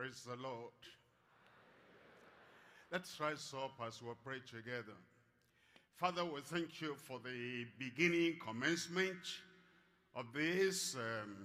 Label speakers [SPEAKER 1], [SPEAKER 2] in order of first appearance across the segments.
[SPEAKER 1] Praise the Lord. Let's rise up as we pray together. Father, we thank you for the beginning, commencement of this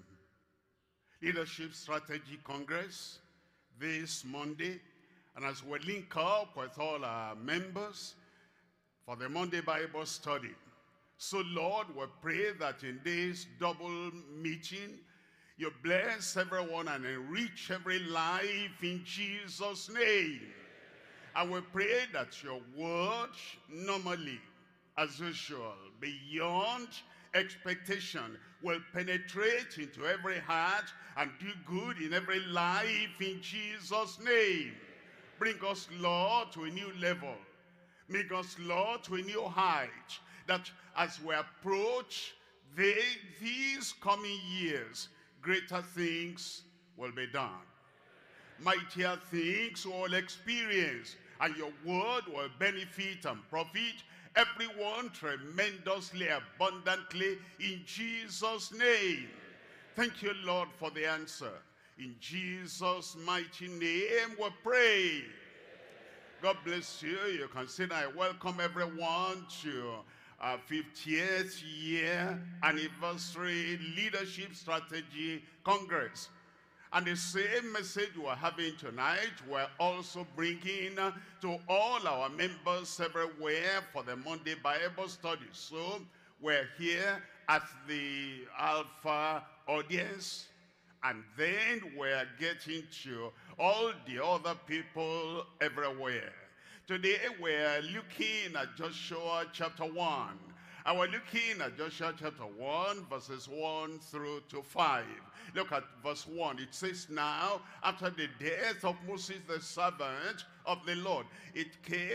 [SPEAKER 1] Leadership Strategy Congress this Monday. And as we link up with all our members for the Monday Bible study. So Lord, we pray that in this double meeting, you bless everyone and enrich every life in Jesus' name. And we pray that your word normally, as usual, beyond expectation, will penetrate into every heart and do good in every life in Jesus' name. Bring us, Lord, to a new level. Make us, Lord, to a new height, that as we approach these coming years, greater things will be done. Mightier things will experience, and your word will benefit and profit everyone tremendously, abundantly, in Jesus' name. Thank you, Lord, for the answer. In Jesus' mighty name we pray. God bless you. You can sit. I welcome everyone to our 50th year anniversary Leadership Strategy Congress. And the same message we're having tonight, we're also bringing to all our members everywhere for the Monday Bible study. So we're here at the Alpha audience, and then we're getting to all the other people everywhere. Today we're looking at Joshua chapter 1. And we're looking at Joshua chapter 1, verses 1 through to 5. Look at verse 1. It says, now, after the death of Moses, the servant of the Lord, it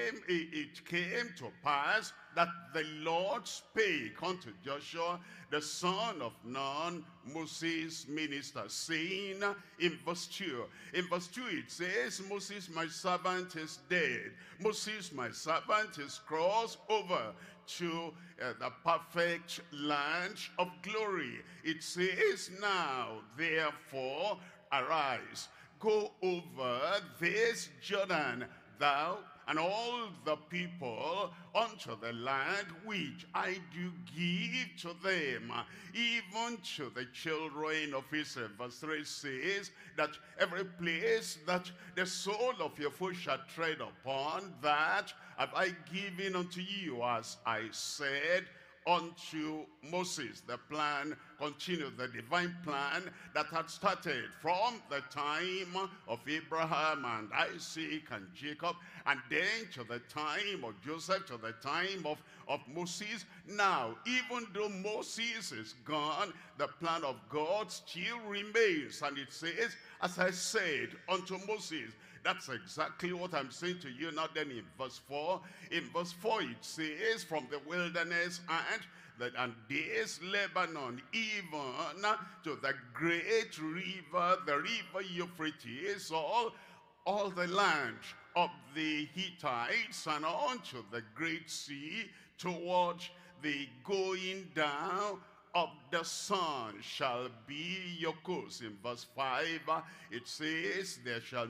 [SPEAKER 1] came to pass that the Lord spake unto Joshua, the son of Nun, Moses' minister, saying in verse 2. In verse 2 it says, Moses my servant is dead. Moses my servant is crossed over to the perfect land of glory. It says, now therefore arise, go over this Jordan, thou and all the people, unto the land which I do give to them, even to the children of Israel. Verse 3 says that every place that the sole of your foot shall tread upon, that have I given unto you, as I said unto Moses. The plan continued, the divine plan that had started from the time of Abraham and Isaac and Jacob, and then to the time of Joseph, to the time of Moses. Now, even though Moses is gone, the plan of God still remains. And it says, as I said unto Moses. That's exactly what I'm saying to you now. Then in verse 4, it says, from the wilderness and this Lebanon, even to the great river, the river Euphrates, all the land of the Hittites, and unto the great sea, toward the going down of the sun shall be your course. In verse 5 it says, there shall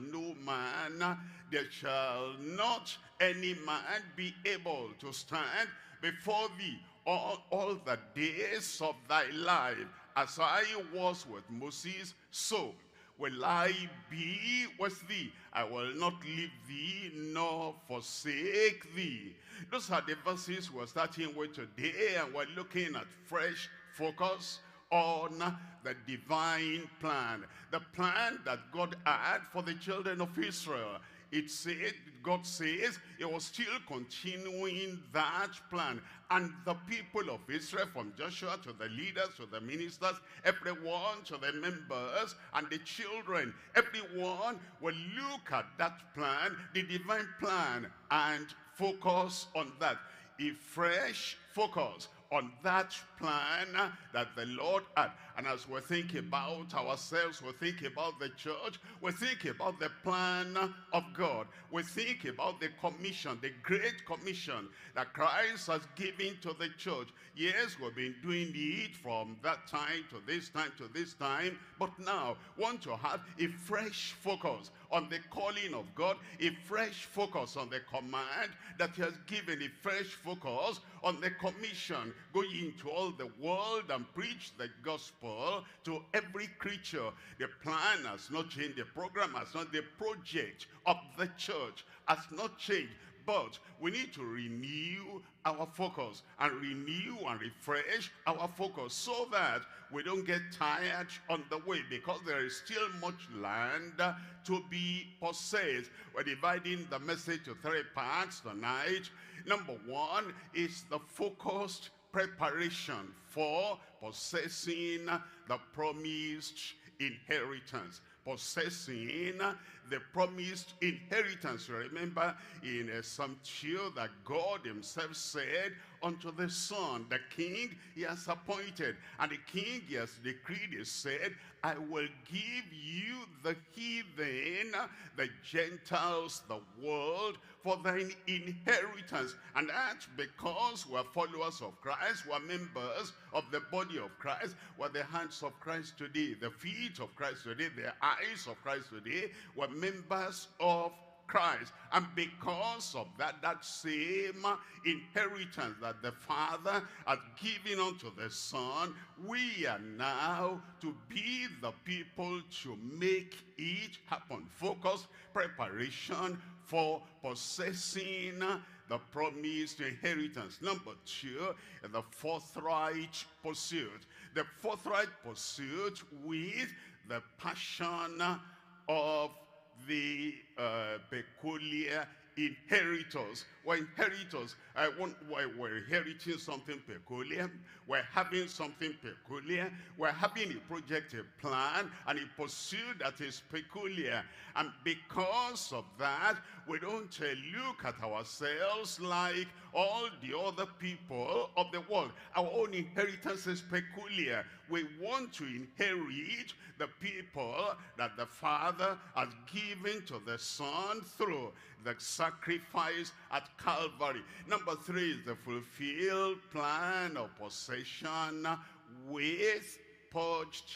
[SPEAKER 1] not any man be able to stand before thee all the days of thy life. As I was with Moses, so will I be with thee. I will not leave thee nor forsake thee. Those are the verses we're starting with today, and we're looking at fresh focus on the divine plan. The plan that God had for the children of Israel. God says it was still continuing that plan. And the people of Israel, from Joshua to the leaders, to the ministers, everyone, to the members and the children, everyone will look at that plan, the divine plan, and focus on that. A fresh focus on that plan that the Lord had. And as we think about ourselves, we think about the church, we think about the plan of God, we think about the commission, the great commission that Christ has given to the church. Yes, we've been doing it from that time to this time to this time, but now want to have a fresh focus on the calling of God, a fresh focus on the command that he has given, a fresh focus on the commission, go into all the world and preach the gospel to every creature. The plan has not changed, the program has not, the project of the church has not changed. But we need to renew our focus and renew and refresh our focus so that we don't get tired on the way, because there is still much land to be possessed. We're dividing the message to 3 parts tonight. Number 1 is the focused preparation for possessing the promised inheritance. Possessing the promised inheritance. You remember in Psalm 2 that God himself said unto the Son, the king he has appointed, and the king he has decreed, he said, I will give you the heathen, the Gentiles, the world, for thine inheritance. And that's because we're followers of Christ, we're members of the body of Christ, we're the hands of Christ today, the feet of Christ today, the eyes of Christ today, we're members of Christ. And because of that, that same inheritance that the Father has given unto the Son, we are now to be the people to make it happen. Focus, preparation for possessing the promised inheritance. Number 2, the forthright pursuit. The forthright pursuit with the passion of the peculiar inheritors. We're inheritors. We're inheriting something peculiar. We're having something peculiar. We're having a project, a plan, and a pursuit that is peculiar. And because of that, we don't look at ourselves like all the other people of the world. Our own inheritance is peculiar. We want to inherit the people that the Father has given to the Son through the sacrifice at Calvary. Number 3 is the fulfilled plan of possession with purged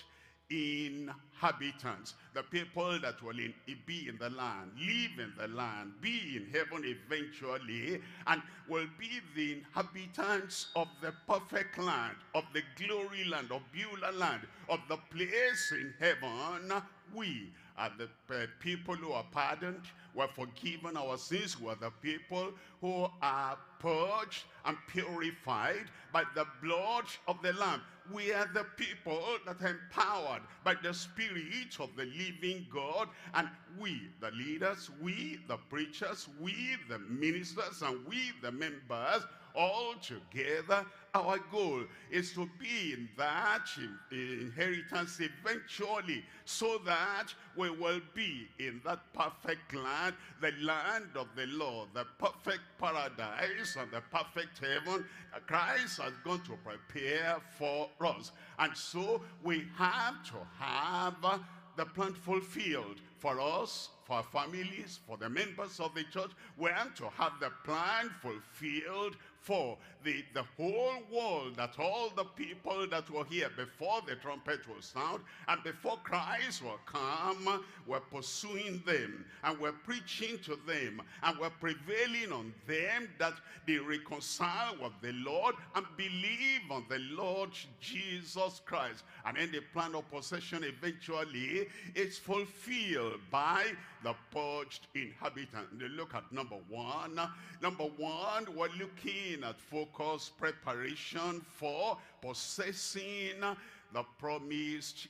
[SPEAKER 1] inhabitants. The people that will be in the land, live in the land, be in heaven eventually, and will be the inhabitants of the perfect land, of the glory land, of Beulah land, of the place in heaven. We are the people who are pardoned, we're forgiven our sins, we're the people who are purged and purified by the blood of the Lamb. We are the people that are empowered by the Spirit of the living God, and we, the leaders, we, the preachers, we, the ministers, and we, the members, all together, our goal is to be in that inheritance eventually, so that we will be in that perfect land, the land of the Lord, the perfect paradise and the perfect heaven that Christ has gone to prepare for us. And so we have to have the plan fulfilled for us, for our families, for the members of the church. We have to have the plan fulfilled for the whole world, that all the people that were here before the trumpet will sound and before Christ will come, we're pursuing them and we're preaching to them and we're prevailing on them that they reconcile with the Lord and believe on the Lord Jesus Christ. And then the plan of possession eventually is fulfilled by the purged inhabitant. They look at number 1. Number 1, we're looking at focus, preparation for possessing the promised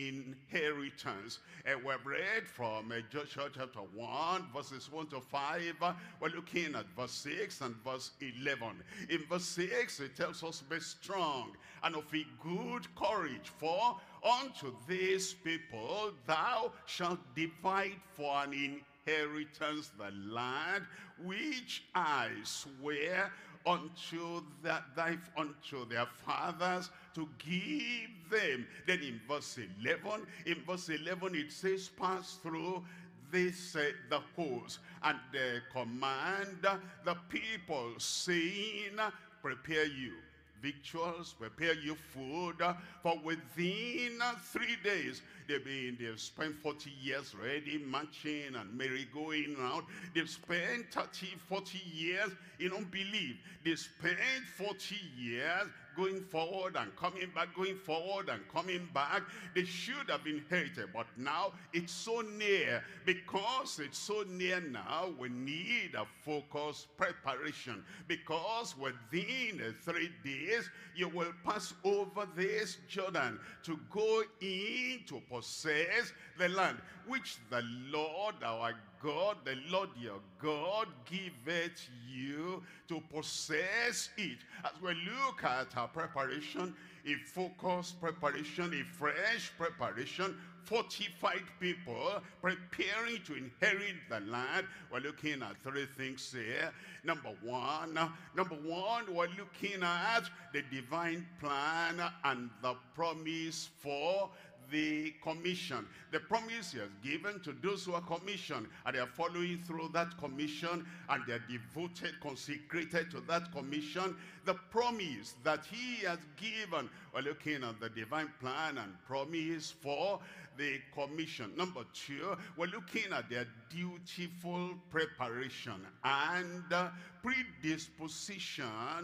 [SPEAKER 1] inheritance. And we've read from Joshua chapter 1, verses 1 to 5. We're looking at verse 6 and verse 11. In verse 6, it tells us, be strong and of a good courage, for unto these people thou shalt divide for an inheritance the land which I swear unto their fathers to give them. Then in verse 11, it says, pass through this the host, and command the people, saying, prepare you victuals, prepare you food, for within 3 days they've spent 40 years ready, marching and merry-going round. They've spent 30, 40 years in unbelief. They spent 40 years going forward and coming back, going forward and coming back. They should have inherited, but now it's so near. Because it's so near now, we need a focused preparation. Because within 3 days, you will pass over this Jordan to go in to possess the land, which the Lord our God, the Lord your God, giveth you to possess it. As we look at our preparation, a focused preparation, a fresh preparation, fortified people preparing to inherit the land, we're looking at 3 things here. Number one, we're looking at the divine plan and the promise for the commission. The promise he has given to those who are commissioned, and they are following through that commission, and they are devoted, consecrated to that commission. The promise that he has given. We're looking at the divine plan and promise for the commission. Number 2, we're looking at their dutiful preparation and predisposition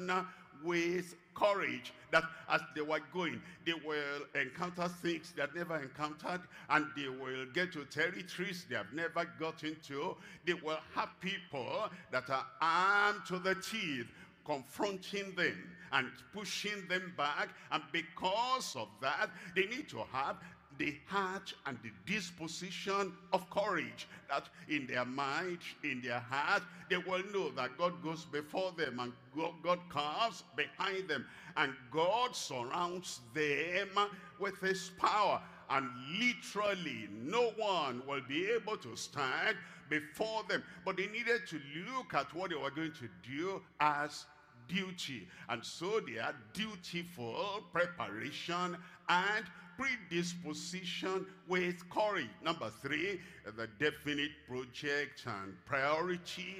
[SPEAKER 1] with courage, that as they were going, they will encounter things they had never encountered, and they will get to territories they have never gotten to. They will have people that are armed to the teeth, confronting them and pushing them back, and because of that, they need to have the heart and the disposition of courage, that in their mind, in their heart, they will know that God goes before them, and God comes behind them, and God surrounds them with his power, and literally no one will be able to stand before them. But they needed to look at what they were going to do as duty, and so they had dutiful preparation and predisposition with courage. Number 3, the definite project and priority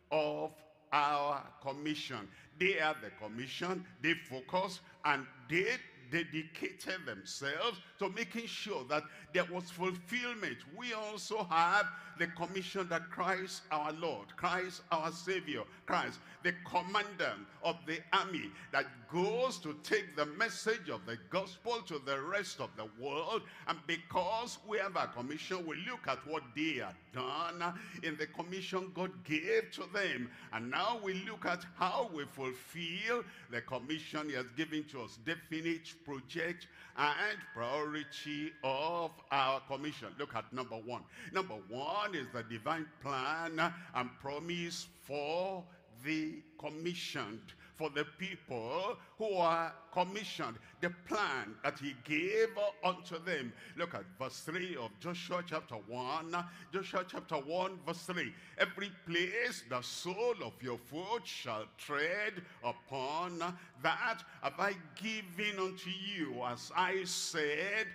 [SPEAKER 1] of our commission. They had the commission, they focused, and they dedicated themselves to making sure that there was fulfillment. We also have the commission that Christ our Lord, Christ our Savior, Christ, the commander of the army that goes to take the message of the gospel to the rest of the world. And because we have a commission, we look at what they had done in the commission God gave to them. And now we look at how we fulfill the commission he has given to us. Definite project and priority of our commission. Look at number 1. Number 1 is the divine plan and promise for the commissioned, for the people who are commissioned, the plan that he gave unto them. Look at verse 3 of Joshua chapter 1. Joshua chapter 1 verse 3. Every place the sole of your foot shall tread upon, that have I given unto you, as I said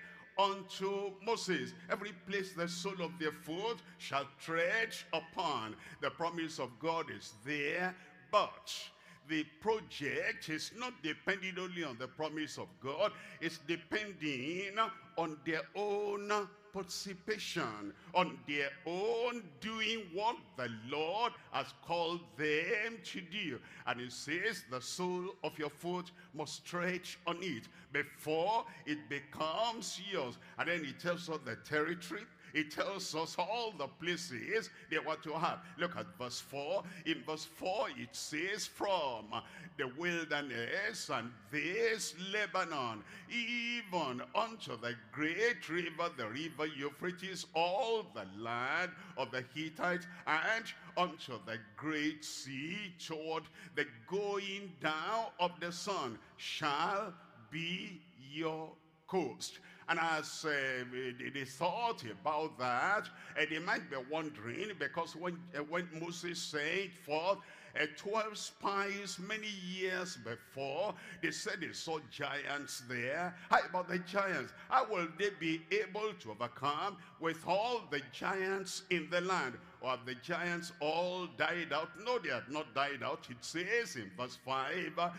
[SPEAKER 1] unto Moses. Every place the sole of their foot shall tread upon. The promise of God is there, but the project is not depending only on the promise of God. It's depending on their own participation, on their own doing what the Lord has called them to do. And it says the sole of your foot must stretch on it before it becomes yours. And then it tells us the territory. It tells us all the places they were to have. Look at verse 4. In verse 4 it says, from the wilderness and this Lebanon, even unto the great river, the river Euphrates, all the land of the Hittites, and unto the great sea, toward the going down of the sun, shall be your coast. And as they thought about that, they might be wondering, because when Moses sent forth 12 spies many years before. They said they saw giants there. How about the giants? How will they be able to overcome with all the giants in the land? Or have the giants all died out? No, they have not died out. It says in verse 5,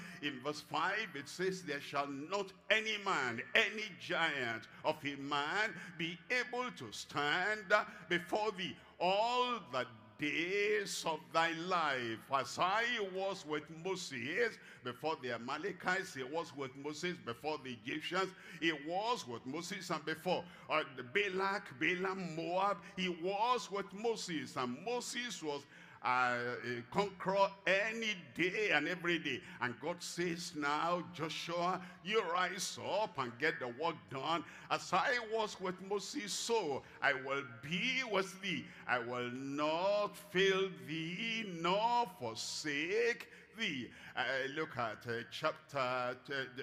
[SPEAKER 1] it says, there shall not any man, any giant of a man be able to stand before thee all the days of thy life. As I was with Moses before the Amalekites, he was with Moses before the Egyptians, he was with Moses, and before the Balak, Balaam, Moab, he was with Moses, and Moses was conqueror any day and every day. And God says now, Joshua, you rise up and get the work done. As I was with Moses, so I will be with thee. I will not fail thee nor forsake thee. Look at chapter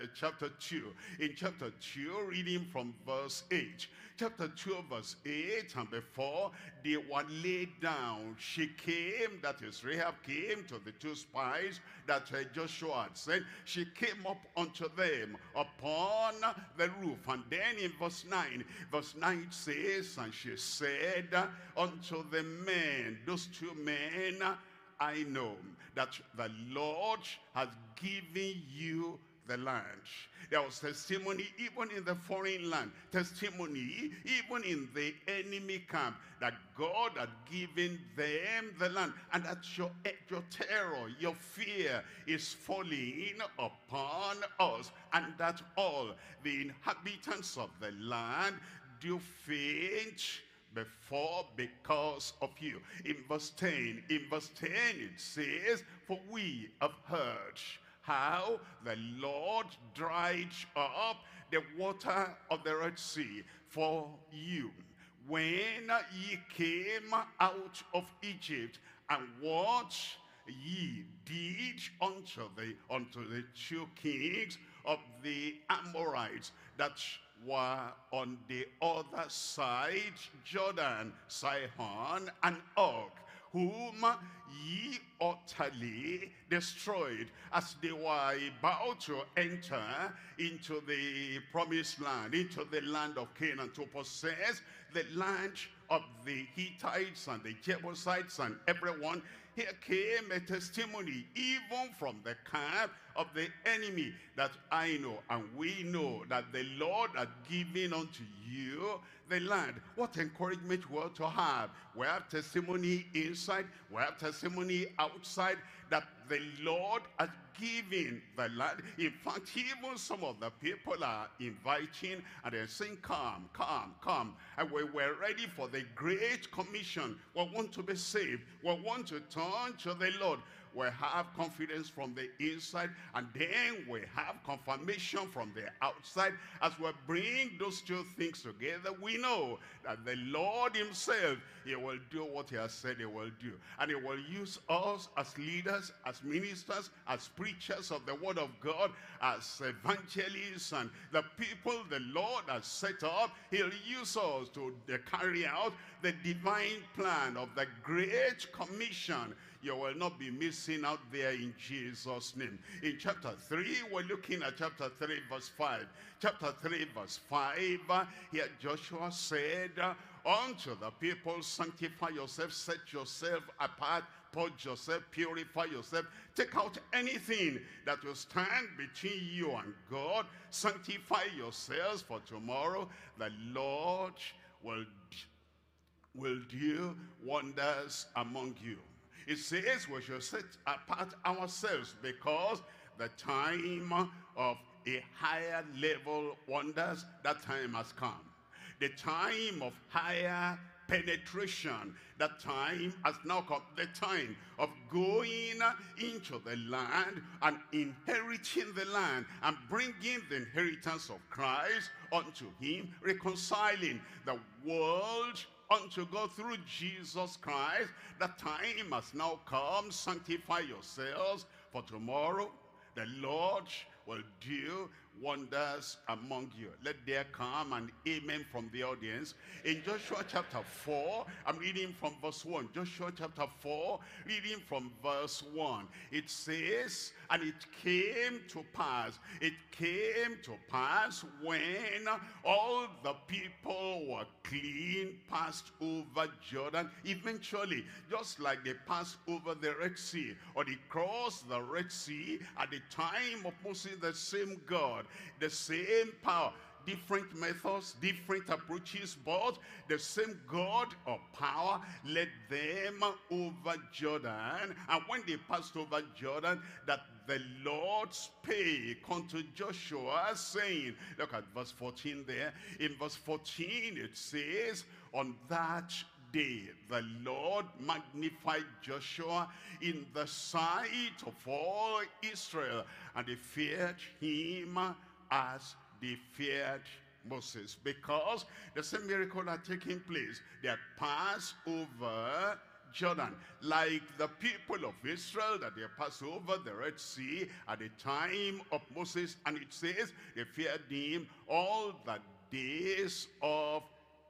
[SPEAKER 1] 2. In chapter 2, reading from verse 8. Chapter 2, verse 8, and before they were laid down, she came, that is Rahab, came to the 2 spies that Joshua had sent. She came up unto them upon the roof. And then in verse 9 it says, and she said unto the men, those 2 men, I know that the Lord has given you the land. There was testimony even in the foreign land, testimony even in the enemy camp, that God had given them the land, and that your terror, your fear is falling upon us, and that all the inhabitants of the land do faint before because of you. In verse 10 it says, for we have heard how the Lord dried up the water of the Red Sea for you when ye came out of Egypt, and what ye did unto the 2 kings of the Amorites that were on the other side Jordan, Sihon and Og, whom ye utterly destroyed as they were about to enter into the promised land, into the land of Canaan, to possess the land of the Hittites and the Jebusites and everyone. Here came a testimony even from the camp of the enemy, that I know and we know that the Lord had given unto you the land. What encouragement we ought to have. We have testimony inside, we have testimony outside, that the Lord has given the land. In fact, even some of the people are inviting and they're saying, come, come, come. And we were ready for the Great Commission. We want to be saved. We want to turn to the Lord. We have confidence from the inside, and then we have confirmation from the outside. As we bring those 2 things together, we know that the Lord himself, he will do what he has said he will do. And he will use us as leaders, as ministers, as preachers of the word of God, as evangelists, and the people the Lord has set up. He'll use us to carry out the divine plan of the Great Commission. You will not be missing out there in Jesus' name. In chapter 3, we're looking at chapter 3, verse 5. Chapter 3, verse 5, here Joshua said unto the people, sanctify yourself, set yourself apart, purge yourself, purify yourself. Take out anything that will stand between you and God. Sanctify yourselves, for tomorrow the Lord will do wonders among you. It says we should set apart ourselves, because the time of a higher level wonders, that time has come. The time of higher penetration, that time has now come. The time of going into the land and inheriting the land and bringing the inheritance of Christ unto him, reconciling the world unto God through Jesus Christ. The time has now come. Sanctify yourselves, for tomorrow the Lord will do wonders among you. Let there come an amen from the audience. In Joshua chapter 4, I'm reading from verse 1. Joshua chapter 4, reading from verse 1. It says, and it came to pass when all the people were clean, passed over Jordan, eventually, just like they passed over the Red Sea, or they crossed the Red Sea at the time of Moses, the same God, the same power, different methods, different approaches, but the same God of power led them over Jordan. And when they passed over Jordan, that the Lord spake unto Joshua, saying, look at verse 14 there. In verse 14 it says, on that day the Lord magnified Joshua in the sight of all Israel, and they feared him as they feared Moses, because the same miracle had taken place. They had passed over Jordan, like the people of Israel that they passed over the Red Sea at the time of Moses. And it says they feared him all the days of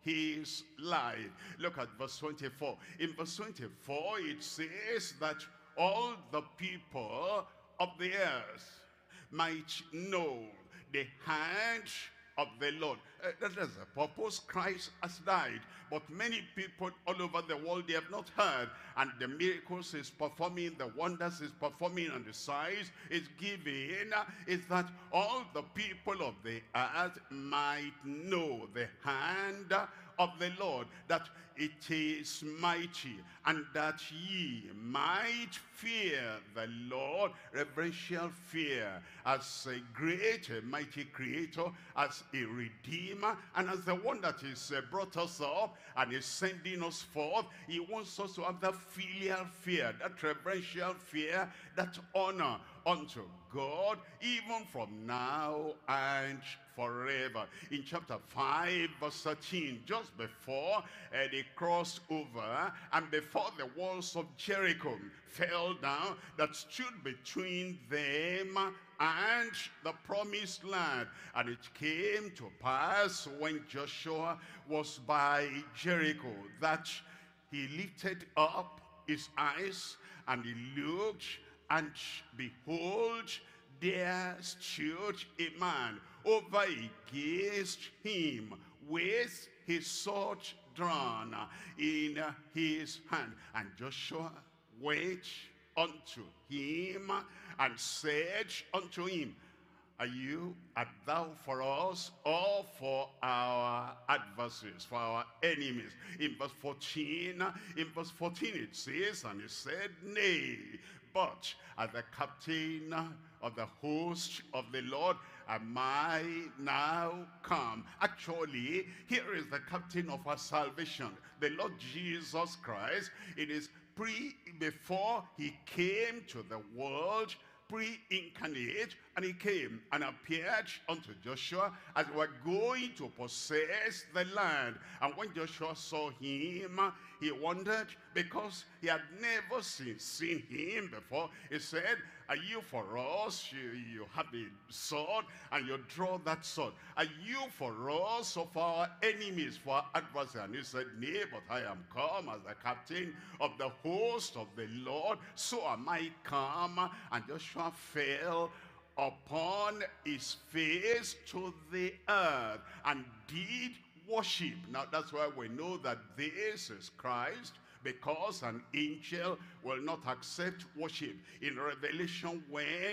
[SPEAKER 1] his life. Look at verse 24. In verse 24 it says that all the people of the earth might know the hand of the Lord. That is the purpose. Christ has died, but many people all over the world, they have not heard, and the miracles is performing, the wonders is performing, and the signs is giving, is that all the people of the earth might know the hand of the Lord, that it is mighty, and that ye might fear the Lord, reverential fear, as a great, a mighty creator, as a redeemer, and as the one that is brought us up and is sending us forth. He wants us to have that filial fear, that reverential fear, that honor unto God, even from now and forever. In chapter 5 verse 13, just before they crossed over, and before the walls of Jericho fell down, that stood between them and the promised land. And it came to pass when Joshua was by Jericho, that he lifted up his eyes, and he looked, and behold, there stood a man over against him with his sword drawn in his hand. And Joshua went unto him and said unto him, art thou for us or for our adversaries, for our enemies? In verse 14 it says, and he said, nay, but as the captain of the host of the Lord am I now come. Actually, here is the captain of our salvation, the Lord Jesus Christ. It is before he came to the world, pre-incarnate, and he came and appeared unto Joshua as we were going to possess the land. And when Joshua saw him, he wondered, because he had never seen him before. He said, are you for us? You have the sword, and you draw that sword. Are you for us or for our enemies, for our adversaries? And he said, nay, but I am come as the captain of the host of the Lord, so am I come. And Joshua fell upon his face to the earth and did worship. Now that's why we know that this is Christ, because an angel will not accept worship. In Revelation,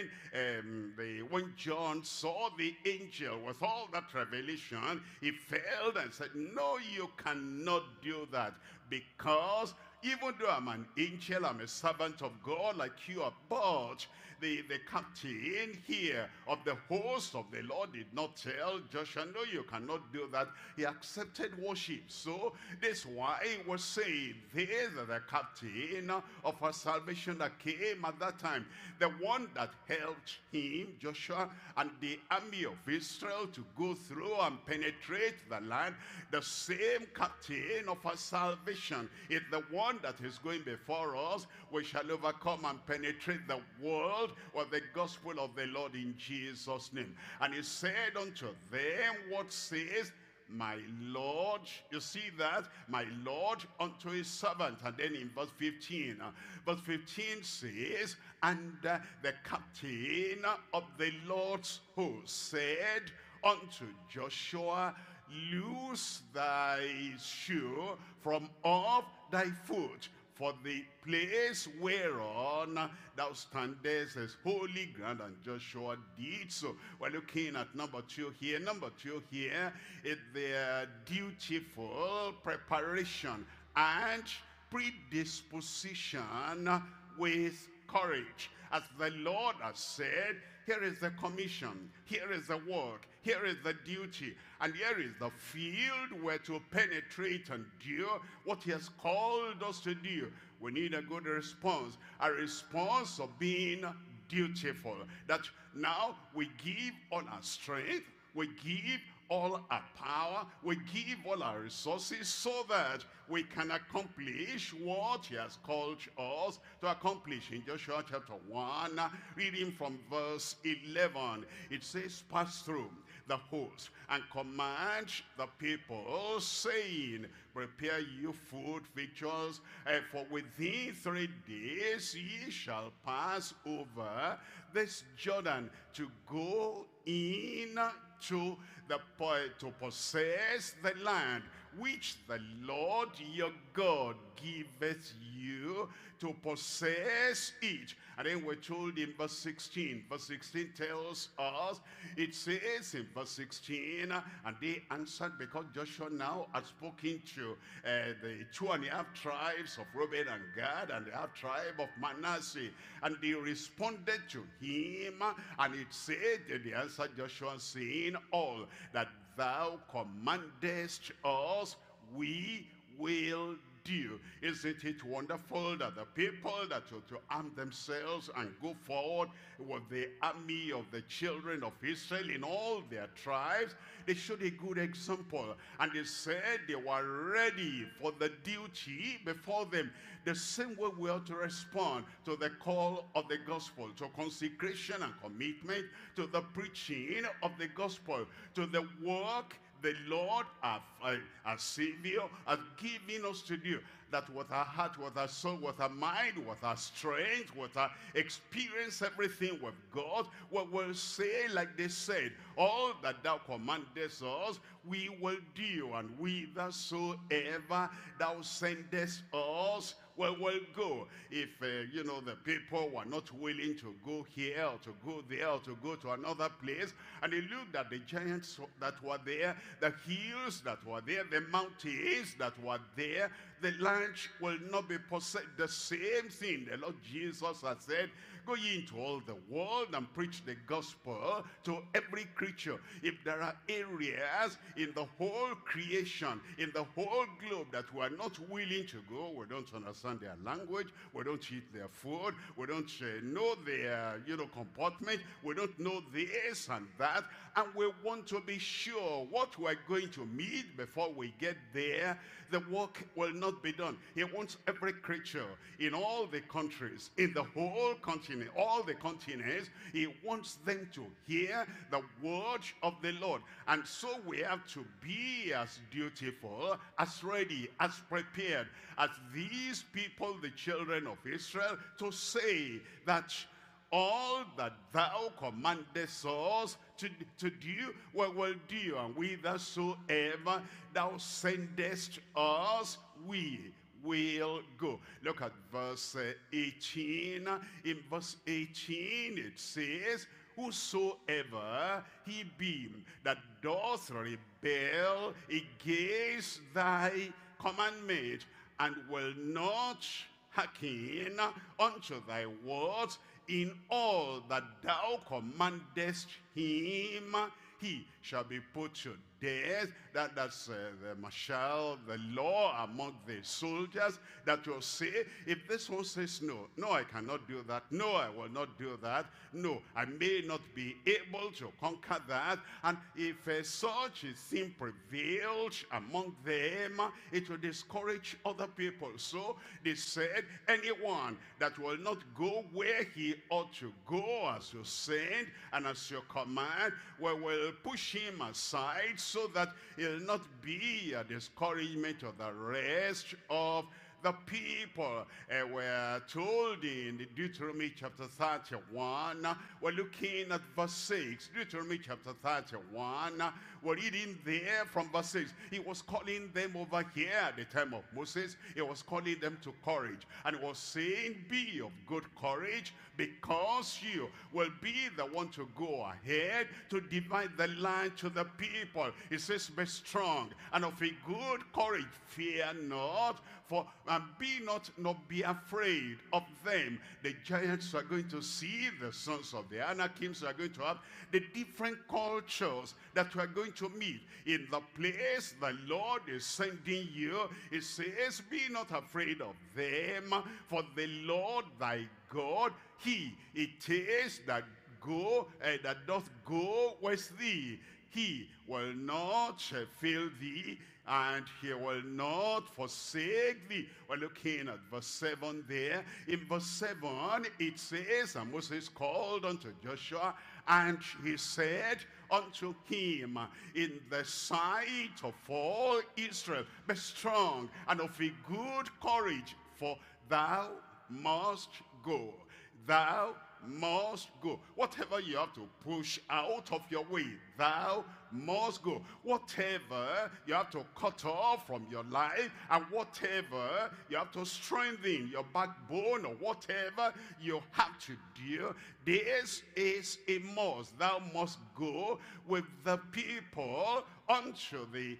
[SPEAKER 1] when John saw the angel with all that revelation, he fell and said, no, you cannot do that, because even though I'm an angel, I'm a servant of God like you are. But the captain here of the host of the Lord did not tell Joshua, no, you cannot do that. He accepted worship. So this is why he was saying, this is the captain of our salvation that came at that time, the one that helped him, Joshua, and the army of Israel to go through and penetrate the land. The same captain of our salvation is the one that is going before us. We shall overcome and penetrate the world filled with the gospel of the Lord in Jesus' name. And he said unto them, what says my Lord? You see that? My Lord unto his servant. And then in verse 15, verse 15 says, and the captain of the Lord's host said unto Joshua, loose thy shoe from off thy foot, for the place whereon thou standest is holy ground. And Joshua did so. We're looking at number two here. Number two here is their dutiful preparation and predisposition with courage. As the Lord has said, here is the commission, here is the work, here is the duty, and here is the field where to penetrate and do what he has called us to do. We need a good response, a response of being dutiful. That now we give all our strength, we give all our power, we give all our resources so that we can accomplish what he has called us to accomplish. In Joshua chapter 1, reading from verse 11, it says, pass through the host and command the people, saying, prepare you food, victuals, for within 3 days ye shall pass over this Jordan to go in to possess the land which the Lord your God giveth you to possess it. And then we're told in verse 16 tells us, it says in verse 16, and they answered, because Joshua now had spoken to the 2.5 tribes of Reuben and Gad and the half tribe of Manasseh, and they responded to him, and it said, they answered Joshua, saying, all that thou commandest us, we will do. Isn't it wonderful that the people that are to arm themselves and go forward with the army of the children of Israel in all their tribes, they showed a good example, and they said they were ready for the duty before them. The same way we ought to respond to the call of the gospel, to consecration and commitment, to the preaching of the gospel, to the work the Lord, our Savior, has given us to do. That with our heart, with our soul, with our mind, with our strength, with our experience, everything with God, we will say like they said, all that thou commandest us, we will do, and whithersoever thou sendest us, we will go. If, the people were not willing to go here or to go there or to go to another place, and they looked at the giants that were there, the hills that were there, the mountains that were there, the land will not be possessed. The same thing the Lord Jesus has said, go ye into all the world and preach the gospel to every creature. If there are areas in the whole creation, in the whole globe that we are not willing to go, we don't understand their language, we don't eat their food, we don't know their comportment, we don't know this and that, and we want to be sure what we're going to meet before we get there, the work will not be done. He wants every creature in all the countries, in the whole continent, all the continents, he wants them to hear the word of the Lord. And so we have to be as dutiful, as ready, as prepared as these people, the children of Israel, to say that all that thou commandest us to do, we will do, and whithersoever thou sendest us, we will go. Look at verse 18. In verse 18 it says, whosoever he be that doth rebel against thy commandment, and will not hearken unto thy words in all that thou commandest him, he shall be put to death. That's the marshal, the law among the soldiers, that will say, if this one says no, I cannot do that, no, I will not do that, no, I may not be able to conquer that. And if such a thing prevailed among them, it will discourage other people. So they said, anyone that will not go where he ought to go as you send and as you command, we will push him aside, so that he'll not be a discouragement to the rest of the people. We're told in Deuteronomy chapter 31, we're looking at verse 6. Deuteronomy chapter 31, we're reading there from verse 6. He was calling them over here at the time of Moses. He was calling them to courage. And he was saying, be of good courage, because you will be the one to go ahead to divide the land to the people. He says, be strong and of a good courage, fear not, and be not, nor be afraid of them. The giants are going to see, the sons of the Anakims are going to have the different cultures that we are going to meet in the place the Lord is sending you. It says, be not afraid of them, for the Lord thy God, he it is that doth go with thee. He will not fail thee, and he will not forsake thee. We're looking at verse 7 there. In verse 7, it says, and Moses called unto Joshua, and he said unto him, in the sight of all Israel, be strong and of a good courage, for thou must go. Thou must go. Whatever you have to push out of your way, thou must go. Whatever you have to cut off from your life, and whatever you have to strengthen your backbone, or whatever you have to do, this is a must. Thou must go with the people unto the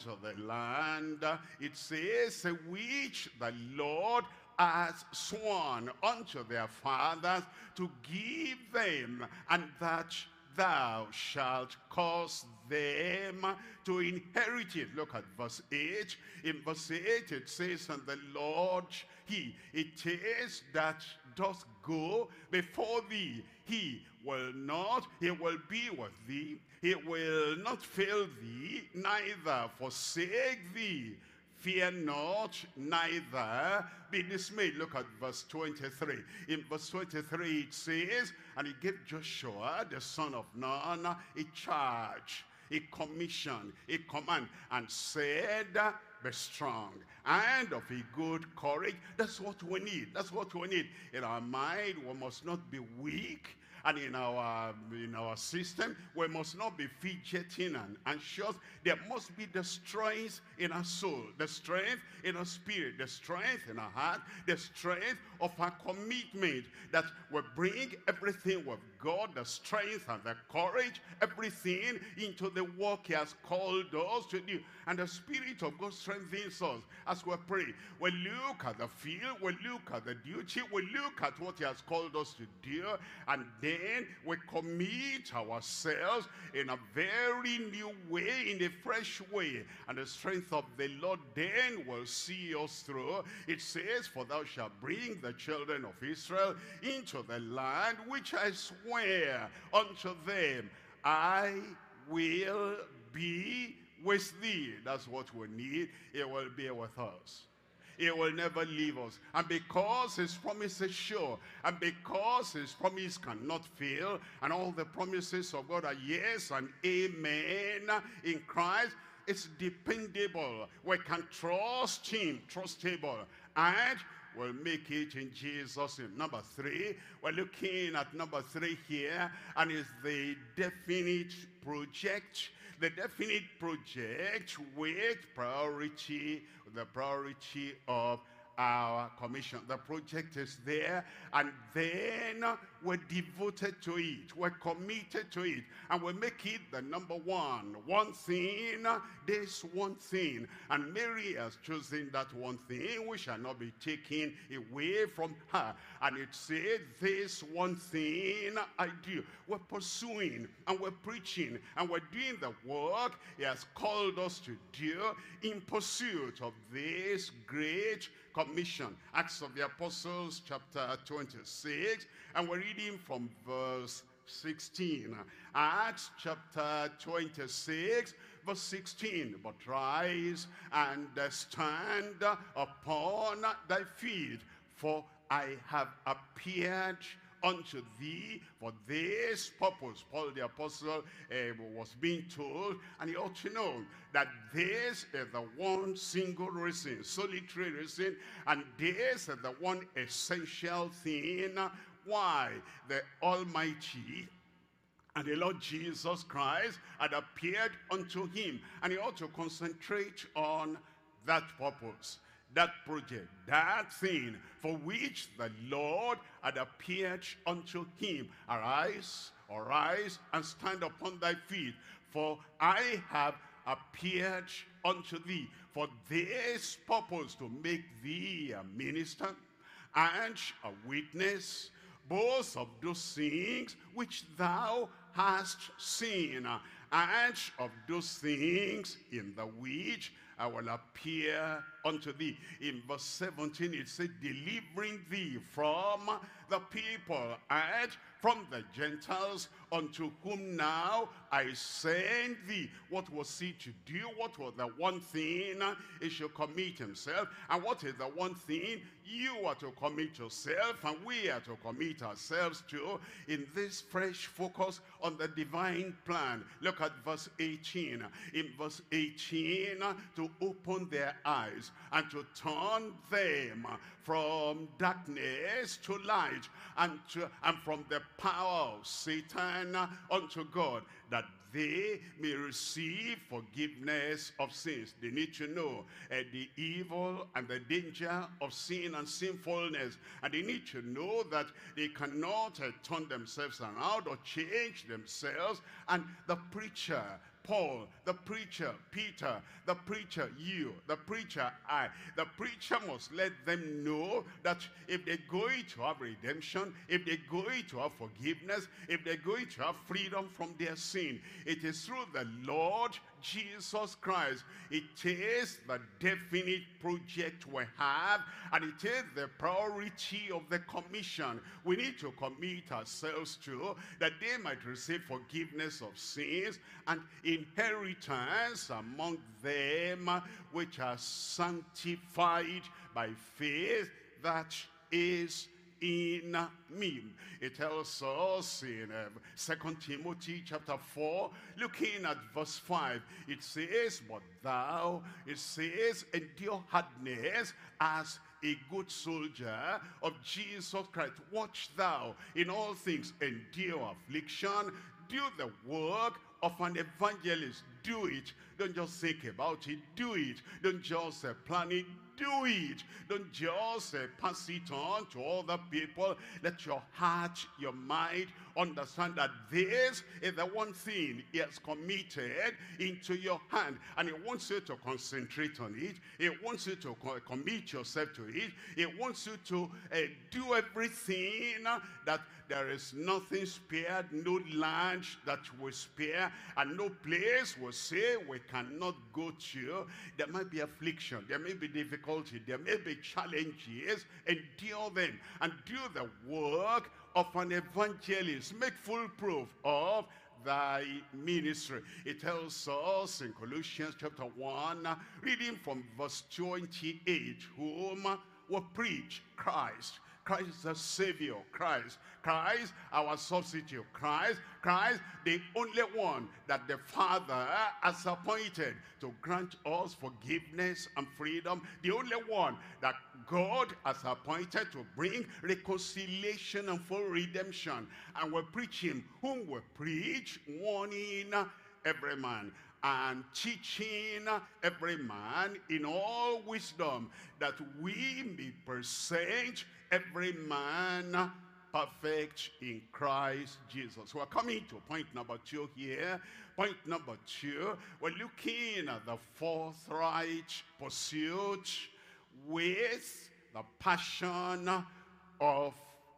[SPEAKER 1] land. It says, which the Lord has sworn unto their fathers to give them, and that thou shalt cause them to inherit it. Look at verse 8. In verse 8 it says, and the Lord, he it is that doth go before thee. He will be with thee. He will not fail thee, neither forsake thee. Fear not, neither be dismayed. Look at verse 23. In verse 23 it says, and he gave Joshua the son of Nun a charge, a commission, a command, and said, be strong and of a good courage. That's what we need. That's what we need. In our mind, we must not be weak. And in our system, we must not be fidgeting and anxious. There must be the strength in our soul, the strength in our spirit, the strength in our heart, the strength of our commitment, that will bring everything we've got, the strength and the courage, everything into the work he has called us to do. And the Spirit of God strengthens us as we pray. We look at the field, we look at the duty, we look at what he has called us to do, and then we commit ourselves in a very new way, in a fresh way. And the strength of the Lord then will see us through. It says, for thou shalt bring the children of Israel into the land which I swear unto them. I will be with thee. That's what we need. He will be with us. He will never leave us. And because his promise is sure, and because his promise cannot fail, and all the promises of God are yes and amen in Christ, it's dependable. We can trust him, trustable, and we'll make it in Jesus' name. Number 3, we're looking at number 3 here, and it's the definite project. The definite project with priority, the priority of our commission. The project is there, and then we're devoted to it, we're committed to it, and we make it the number one thing, this one thing. And Mary has chosen that one thing which shall not be taken away from her. And it said, this one thing I do. We're pursuing and we're preaching and we're doing the work he has called us to do in pursuit of this great commission. Acts of the Apostles chapter 26, and we're reading from verse 16. Acts chapter 26 verse 16. But rise and stand upon thy feet, for I have appeared unto thee for this purpose. Paul the apostle was being told, and he ought to know that this is the one single reason, solitary reason, and this is the one essential thing why the Almighty and the Lord Jesus Christ had appeared unto him. And he ought to concentrate on that purpose, that project, that thing for which the Lord had appeared unto him. Arise, arise, and stand upon thy feet, for I have appeared unto thee for this purpose, to make thee a minister and a witness, both of those things which thou hast seen, and of those things in the which I will appear unto thee. In verse 17 it said, delivering thee from the people and from the Gentiles, unto whom now I send thee. What was he to do? What was the one thing he should commit himself? And what is the one thing you are to commit yourself and we are to commit ourselves to in this fresh focus on the divine plan? Look at verse 18. In verse 18, to open their eyes and to turn them from darkness to light, and from the power of Satan unto God, that they may receive forgiveness of sins. They need to know the evil and the danger of sin and sinfulness. And they need to know that they cannot turn themselves around or change themselves. And the preacher, Paul, the preacher, Peter, the preacher, you, the preacher, I. The preacher must let them know that if they're going to have redemption, if they're going to have forgiveness, if they're going to have freedom from their sin, it is through the Lord Jesus Christ. It is the definite project we have, and it is the priority of the commission we need to commit ourselves to, that they might receive forgiveness of sins and inheritance among them which are sanctified by faith that is in me. It tells us in 2 Timothy chapter 4, looking at verse 5, it says, but thou, it says, endure hardness as a good soldier of Jesus Christ. Watch thou in all things, endure affliction, do the work of an evangelist. Do it. Don't just think about it. Do it. Don't just plan it. Do it. Don't just pass it on to other people. Let your heart, your mind understand that this is the one thing he has committed into your hand, and he wants you to concentrate on it. He wants you to commit yourself to it. He wants you to do everything, that there is nothing spared, no land that will spare, and no place will say we cannot go to. There might be affliction, there may be difficulty, there may be challenges. Endure them and do the work of an evangelist. Make full proof of thy ministry. It tells us in Colossians chapter 1, reading from verse 28, whom will preach Christ. Christ the Savior, Christ our substitute, Christ the only one that the Father has appointed to grant us forgiveness and freedom, the only one that God has appointed to bring reconciliation and full redemption. And we preach him, whom we preach, warning every man and teaching every man in all wisdom, that we may present every man perfect in Christ Jesus. We're coming to point number 2 here. Point number 2, we're looking at the forthright pursuit with the passion of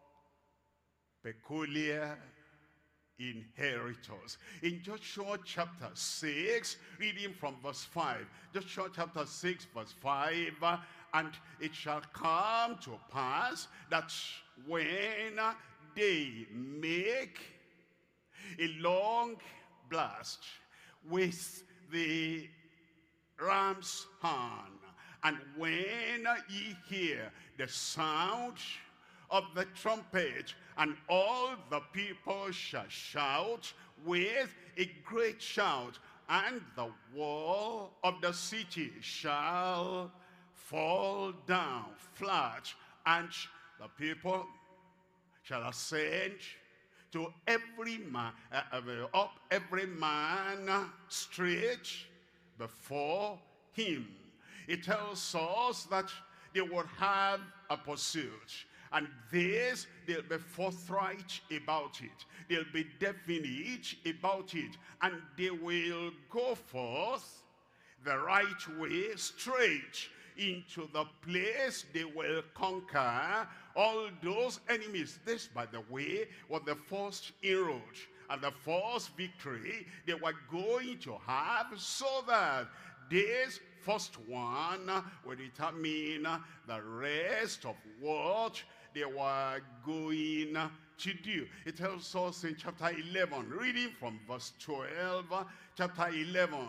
[SPEAKER 1] peculiar inheritors. In Joshua chapter 6, reading from verse 5, Joshua chapter 6 verse 5, and it shall come to pass that when they make a long blast with the ram's horn, and when ye hear the sound of the trumpet, and all the people shall shout with a great shout, and the wall of the city shall fall down flat, and the people shall ascend to every man, up every man straight before him. It tells us that they would have a pursuit, and this, they'll be forthright about it. They'll be definite about it, and they will go forth the right way, straight into the place they will conquer all those enemies. This, by the way, was the first inroad and the first victory they were going to have, so that this first one will determine the rest of what they were going to do. It tells us in chapter 11, reading from verse 12, chapter 11.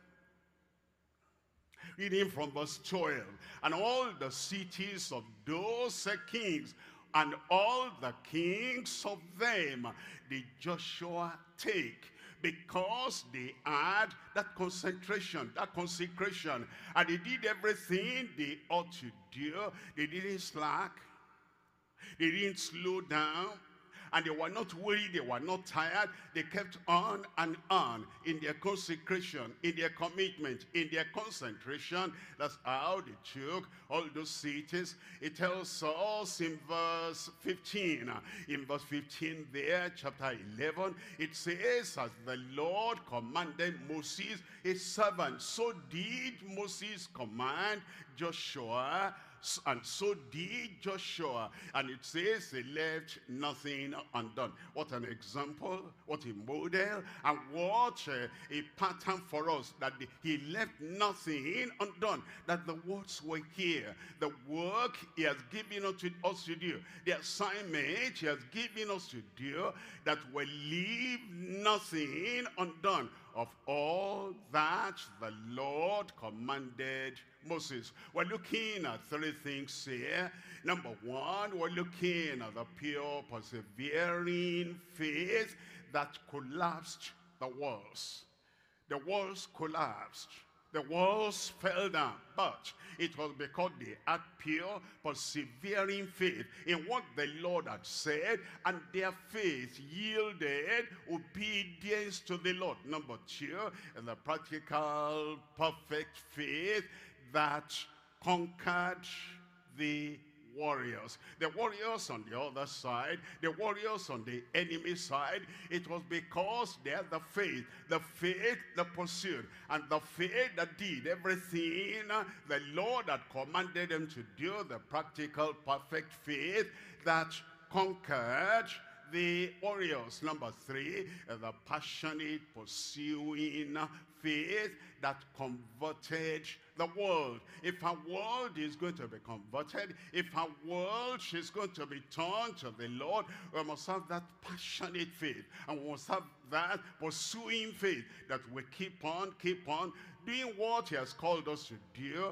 [SPEAKER 1] Reading from verse 12, and all the cities of those kings, and all the kings of them, did Joshua take, because they had that concentration, that consecration, and they did everything they ought to do. They didn't slack, they didn't slow down, and they were not weary, they were not tired. They kept on and on in their consecration, in their commitment, in their concentration. That's how they took all those cities. It tells us in verse 15. In verse 15 there, chapter 11, it says, as the Lord commanded Moses, his servant, so did Moses command Joshua, and so did Joshua. And it says he left nothing undone. What an example, what a model, and what a pattern for us, that he left nothing undone. That the words were here, the work he has given us to do, the assignment he has given us to do, that will leave nothing undone of all that the Lord commanded Moses. We're looking at 3 things here. Number 1, we're looking at the pure persevering faith that collapsed the walls. The walls collapsed. The walls fell down, but it was because they had pure, persevering faith in what the Lord had said, and their faith yielded obedience to the Lord. Number 2, the practical, perfect faith that conquered the warriors. The warriors on the other side, the warriors on the enemy side, it was because they had the faith that pursued, and the faith that did everything the Lord had commanded them to do, the practical, perfect faith that conquered the warriors. Number 3, the passionate, pursuing faith that converted the world. If our world is going to be converted, if our world is going to be turned to the Lord, we must have that passionate faith, and we must have that pursuing faith that we keep on doing what he has called us to do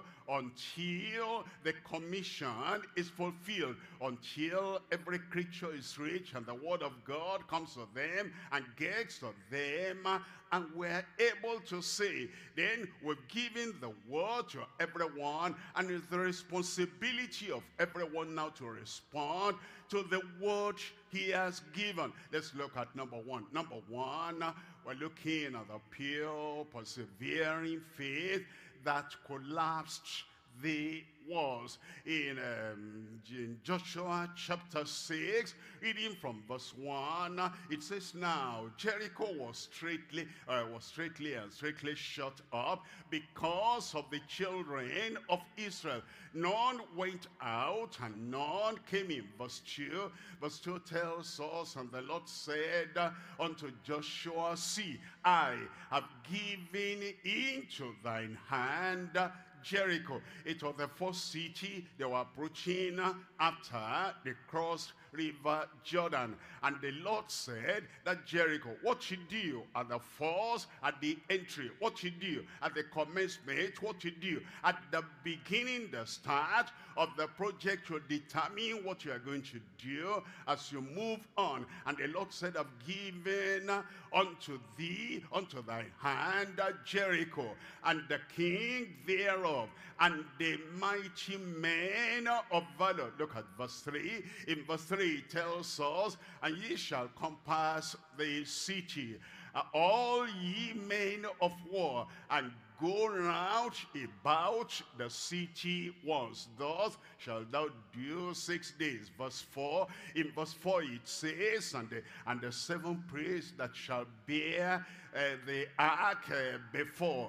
[SPEAKER 1] until the commission is fulfilled, until every creature is rich and the word of God comes to them and gets to them, and we're able to say, then we've given the word to everyone, and it's the responsibility of everyone now to respond to the word he has given. Let's look at number 1. Number 1, we're looking at the pure, persevering faith that collapsed the walls. In Joshua chapter 6, reading from verse 1, it says, now Jericho was straightly and straightly shut up because of the children of Israel. None went out and none came in. Verse 2 tells us, and the Lord said unto Joshua, see, I have given into thine hand Jericho. It was the first city they were approaching after they crossed river Jordan. And the Lord said that Jericho, what you do at the falls, at the entry, what you do at the commencement, what you do at the beginning, the start of the project, will determine what you are going to do as you move on. And the Lord said, I've given unto thee, unto thy hand, Jericho, and the king thereof, and the mighty men of valor. Look at verse 3. In verse 3 it tells us, and ye shall compass the city, all ye men of war, and go round about the city once. Thus shalt thou do 6 days. Verse 4. In verse 4 it says, and the 7 priests that shall bear the ark before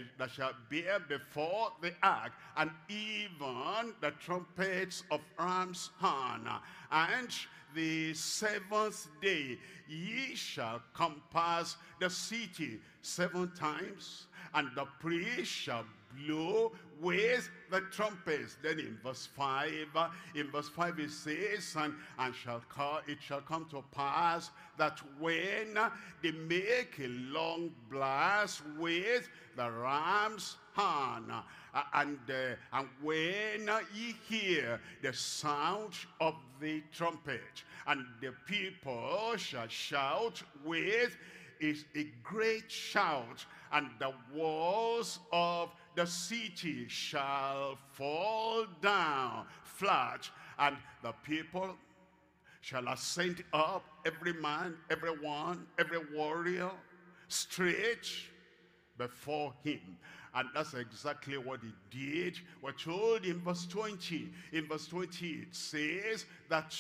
[SPEAKER 1] the ark, and even the trumpets of Ram's horn. And the 7th day ye shall compass the city 7 times, and the priest shall blow with the trumpets. Then in verse 5 it says, and it shall come to pass that when they make a long blast with the ram's horn, and when ye hear the sound of the trumpet, and the people shall shout with a great shout, and the walls of the city shall fall down flat, and the people shall ascend up, every man, everyone, every warrior, straight before him. And that's exactly what he did. We're told in verse 20. In verse 20 it says that,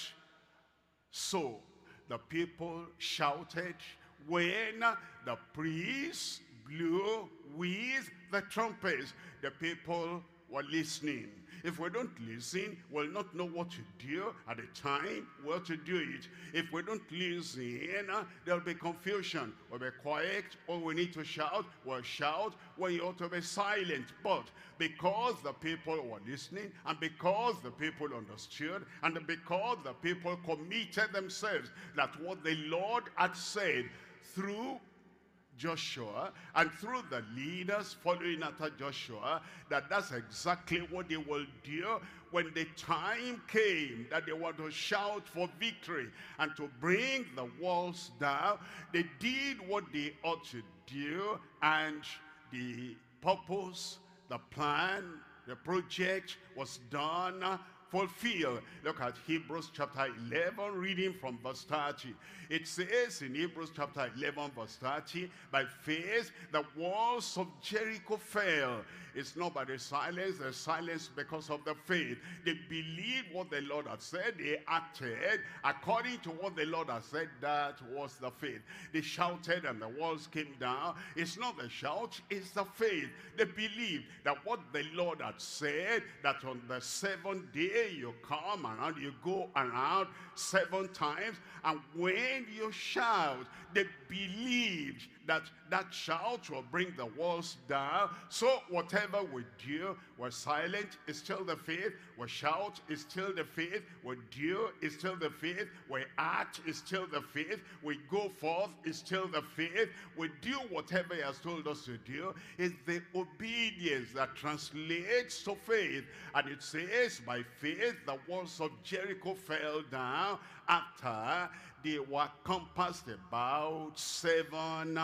[SPEAKER 1] so the people shouted when the priests blew with the trumpets. The people were listening. If we don't listen, we'll not know what to do at the time, where to do it. If we don't listen, there'll be confusion. We'll be quiet. When we need to shout, we'll shout. When you ought to be silent. But because the people were listening, and because the people understood, and because the people committed themselves that what the Lord had said through Joshua and through the leaders following after Joshua, that's exactly what they will do when the time came that they want to shout for victory and to bring the walls down. They did what they ought to do, and the purpose, the plan, the project was done, fulfilled. Look at Hebrews chapter 11, reading from verse 30. It says in Hebrews chapter 11, verse 30, by faith the walls of Jericho fell. It's not by the silence because of the faith. They believed what the Lord had said. They acted according to what the Lord had said. That was the faith. They shouted and the walls came down. It's not the shout, it's the faith. They believed that what the Lord had said, that on the 7th day you come around, you go around 7 times, and when you shout, they believed that shout will bring the walls down. So whatever we do, we're silent, it's still the faith. We shout, it's still the faith. We do, it's still the faith. We act, it's still the faith. We go forth, it's still the faith. We do whatever he has told us to do. It's the obedience that translates to faith. And it says, by faith the walls of Jericho fell down after they were compassed about 7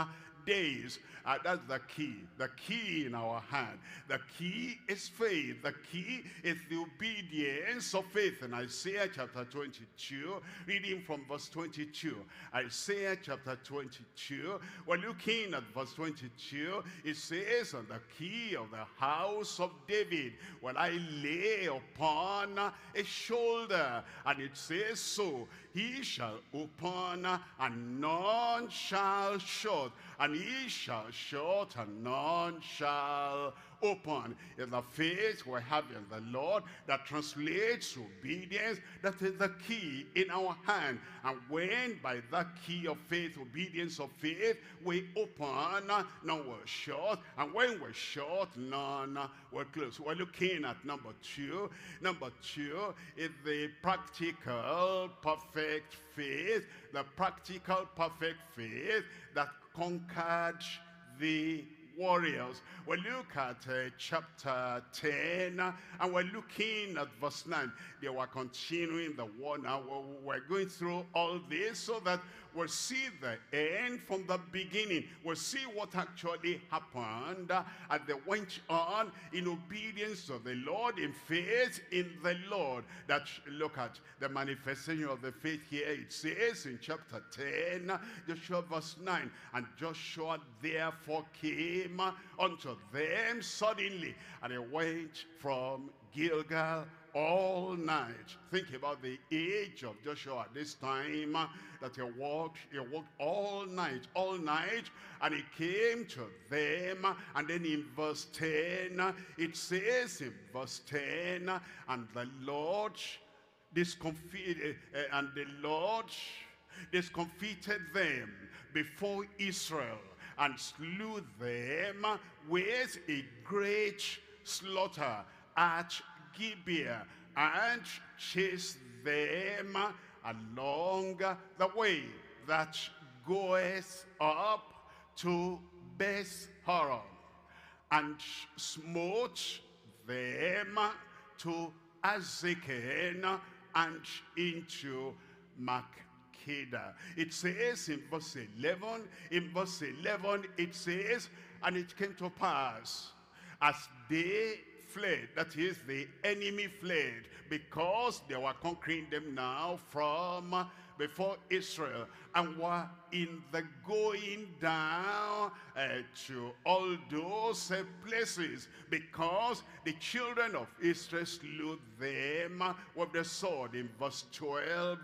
[SPEAKER 1] days. That's the key in our hand. The key is faith. The key is the obedience of faith. In Isaiah chapter 22, reading from verse 22. Isaiah chapter 22, we're looking at verse 22. It says, on the key of the house of David will I lay upon a shoulder. And it says so, he shall open and none shall shut, and he shall shut and none shall open. In the faith we have in the Lord that translates obedience, that is the key in our hand. And when by that key of faith, obedience of faith, we open, none will shut, and when we shut, none will close. We're looking at number two. Number two is the practical perfect faith, the practical perfect faith that conquered the warriors. We look at chapter 10, and we're looking at verse 9. They were continuing the war. Now we're going through all this so that we'll see the end from the beginning. We'll see what actually happened as they went on in obedience to the Lord, in faith in the Lord. That, look at the manifestation of the faith here. It says in chapter 10, Joshua verse 9, and Joshua therefore came unto them suddenly, and he went from Gilgal all night. Think about the age of Joshua at this time, that he walked all night, and he came to them. And then in verse 10, it says in verse 10, and the Lord discomfited them before Israel, and slew them with a great slaughter at Gibeah, and chased them along the way that goeth up to Beth-horon, and smote them to Azekah and into Makkedah. It says in verse 11, it says, and it came to pass, as they fled, that is, the enemy fled, because they were conquering them now from before Israel, and were in the going down to all those places, because the children of Israel slew them with the sword. In verse 12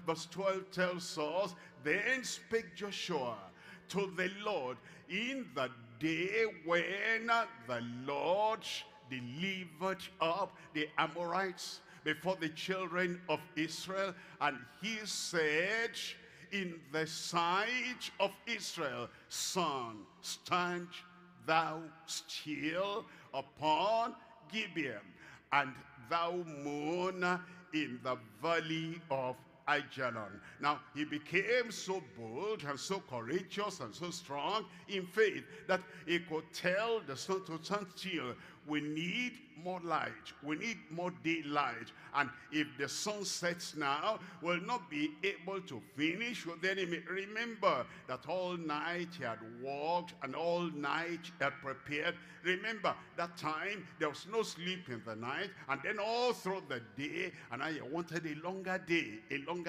[SPEAKER 1] tells us, then spake Joshua to the Lord in the day when the Lord delivered up the Amorites before the children of Israel, and he said in the sight of Israel, sun, stand thou still upon Gibeon, and thou moon in the valley of Ajalon. Now he became so bold and so courageous and so strong in faith that he could tell the sun to stand still. We need more light. We need more daylight. And if the sun sets now, we'll not be able to finish with the enemy. Remember that all night he had walked and all night he had prepared. Remember that time there was no sleep in the night, and then all through the day, and I wanted a longer day,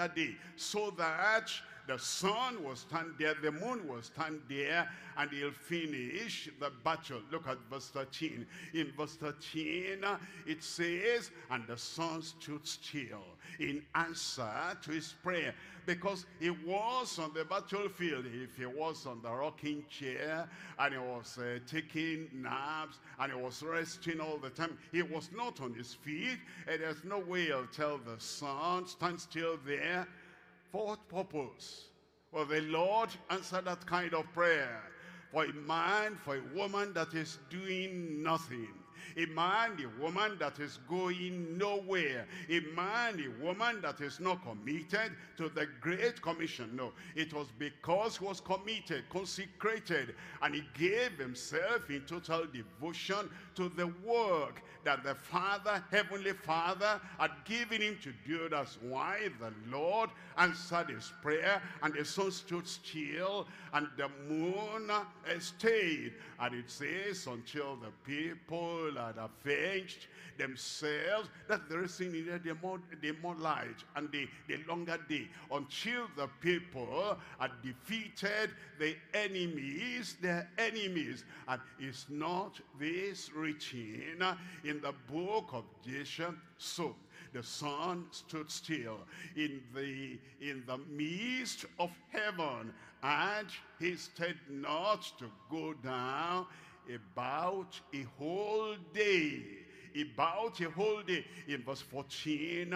[SPEAKER 1] so that the sun will stand there, the moon will stand there, and he'll finish the battle. Look at verse 13. In verse 13, it says, and the sun stood still in answer to his prayer, because he was on the battlefield. If he was on the rocking chair, and he was taking naps, and he was resting all the time, he was not on his feet, and there's no way he'll tell the sun, stand still there. For what purpose? Well, the Lord answered that kind of prayer. For a man, for a woman that is doing nothing, A man, a woman that is going nowhere. A man, a woman that is not committed to the Great Commission. No, it was because he was committed, consecrated, and he gave himself in total devotion to the work that the Father, Heavenly Father, had given him to do. That's why the Lord answered his prayer, and the sun stood still, and the moon stayed. And it says, until the people had avenged themselves, that there is needed the more light and the longer day, until the people had defeated the enemies, their enemies. And is not this written in the book of Joshua? So the sun stood still in the midst of heaven, and he stayed not to go down about a whole day. About a whole day. In verse 14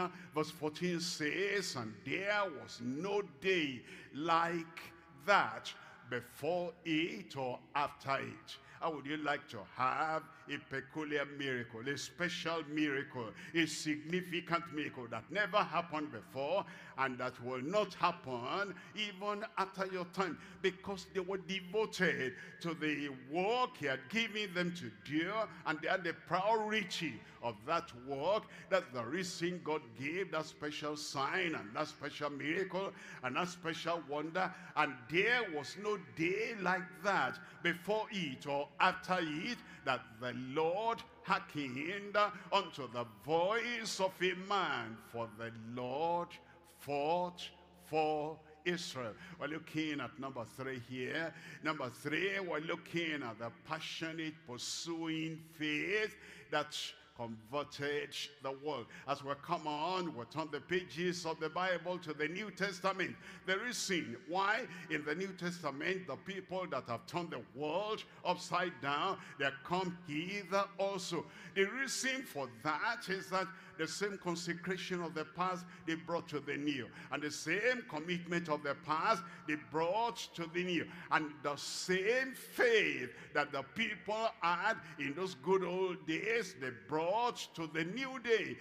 [SPEAKER 1] says, and there was no day like that before it or after it. How would you like to have a peculiar miracle, a special miracle, a significant miracle that never happened before and that will not happen even after your time? Because they were devoted to the work he had given them to do, and they had the priority of that work. That's the reason God gave that special sign and that special miracle and that special wonder. And there was no day like that before it or after it, that the Lord hearkened unto the voice of a man, for the Lord fought for Israel. We're looking at number 3 here. Number 3, we're looking at the passionate pursuing faith that converted the world. As we come on, we'll turn the pages of the Bible to the New Testament. The reason why in the New Testament the people that have turned the world upside down, they come hither also. The reason for that is that the same consecration of the past they brought to the new, and the same commitment of the past they brought to the new, and the same faith that the people had in those good old days they brought to the new day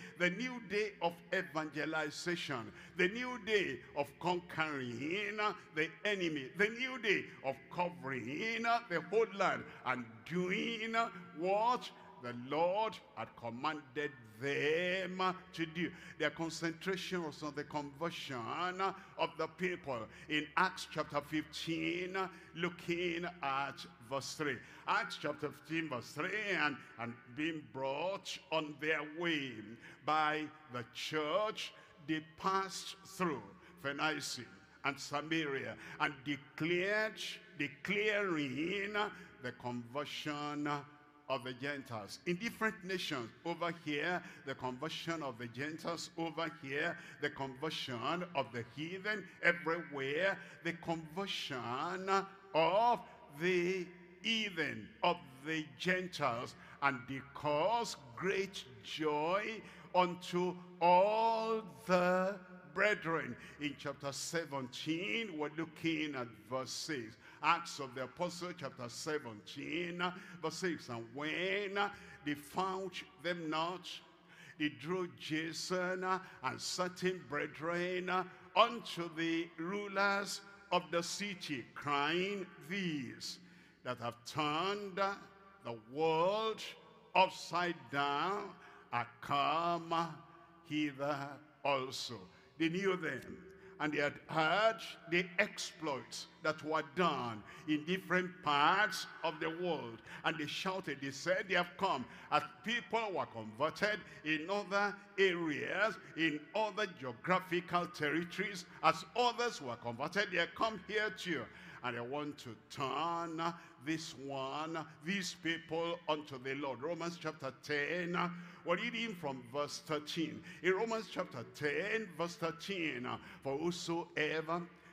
[SPEAKER 1] of evangelization, the new day of conquering the enemy, the new day of covering the whole land and doing what the Lord had commanded them to do. Their concentration was on the conversion of the people. In Acts chapter 15, looking at verse 3. Acts chapter 15 verse 3, and being brought on their way by the church, they passed through Phoenicia and Samaria, and declaring the conversion of the Gentiles. In different nations, over here the conversion of the Gentiles, over here the conversion of the heathen, everywhere the conversion of the heathen, of the Gentiles. And they caused great joy unto all the brethren. In chapter 17, we're looking at verse 6. Acts of the Apostle, chapter 17, verse 6. And when they found them not, they drew Jason and certain brethren unto the rulers of the city, crying, these that have turned the world upside down are come hither also. They knew them, and they had heard the exploits that were done in different parts of the world. And they shouted, they said, they have come. As people were converted in other areas, in other geographical territories, as others were converted, they have come here too. And I want to turn these people unto the Lord. Romans chapter 10, we're reading from verse 13. In Romans chapter 10, verse 13, for whosoever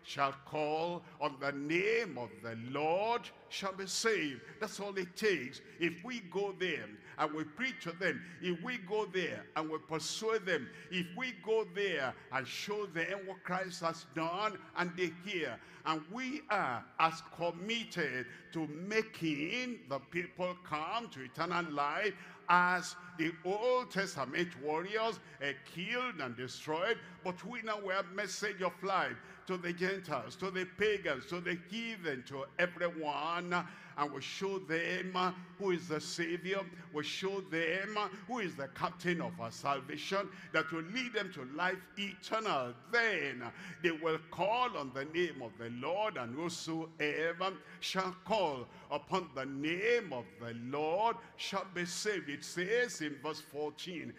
[SPEAKER 1] shall call on the name of the Lord shall be saved. That's all it takes. If we go there and we preach to them, if we go there and we persuade them, if we go there and show them what Christ has done and they hear, and we are as committed to making the people come to eternal life as the Old Testament warriors killed and destroyed, but we now have message of life to the Gentiles, to the pagans, to the heathen, to everyone, and we show them who is the Savior. We show them who is the captain of our salvation, that will lead them to life eternal. Then they will call on the name of the Lord, and whosoever shall call upon the name of the Lord shall be saved. It says in verse 14,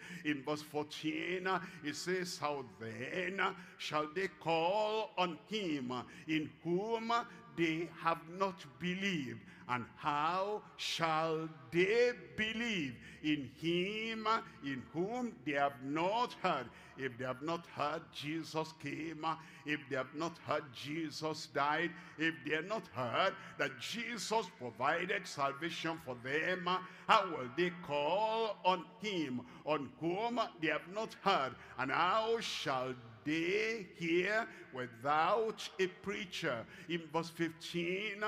[SPEAKER 1] it says, how then shall they call on him in whom they have not believed? And how shall they believe in him in whom they have not heard? If they have not heard Jesus came, if they have not heard Jesus died, if they have not heard that Jesus provided salvation for them, how will they call on him on whom they have not heard? And how shall they hear without a preacher? In verse 15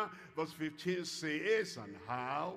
[SPEAKER 1] says, and how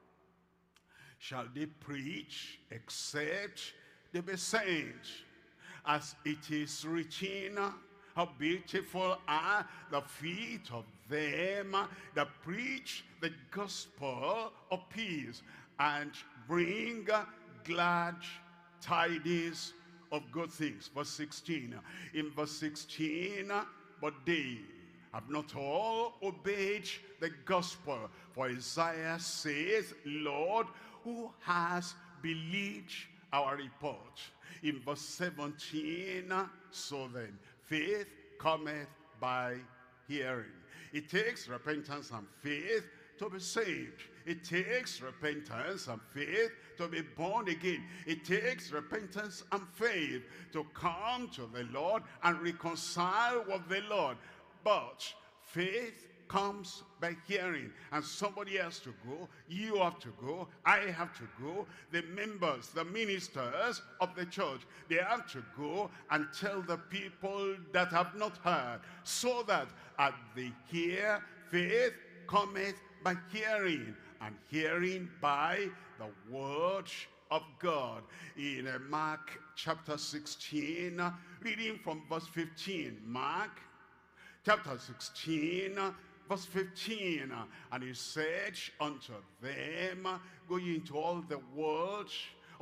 [SPEAKER 1] shall they preach except they be sent? As it is written, how beautiful are the feet of them that preach the gospel of peace and bring glad tidings of good things. Verse 16. In verse 16, but they have not all obeyed the gospel. For Isaiah says, Lord, who has believed our report? In verse 17, so then, faith cometh by hearing. It takes repentance and faith to be saved. It takes repentance and faith to be born again. It takes repentance and faith to come to the Lord and reconcile with the Lord. But faith comes by hearing, and somebody has to go, you have to go, I have to go, the members, the ministers of the church, they have to go and tell the people that have not heard, so that as they hear, faith cometh by hearing, and hearing by the word of God. In Mark chapter 16, reading from verse 15, Mark chapter 16, verse 15, and he said unto them, go ye into all the world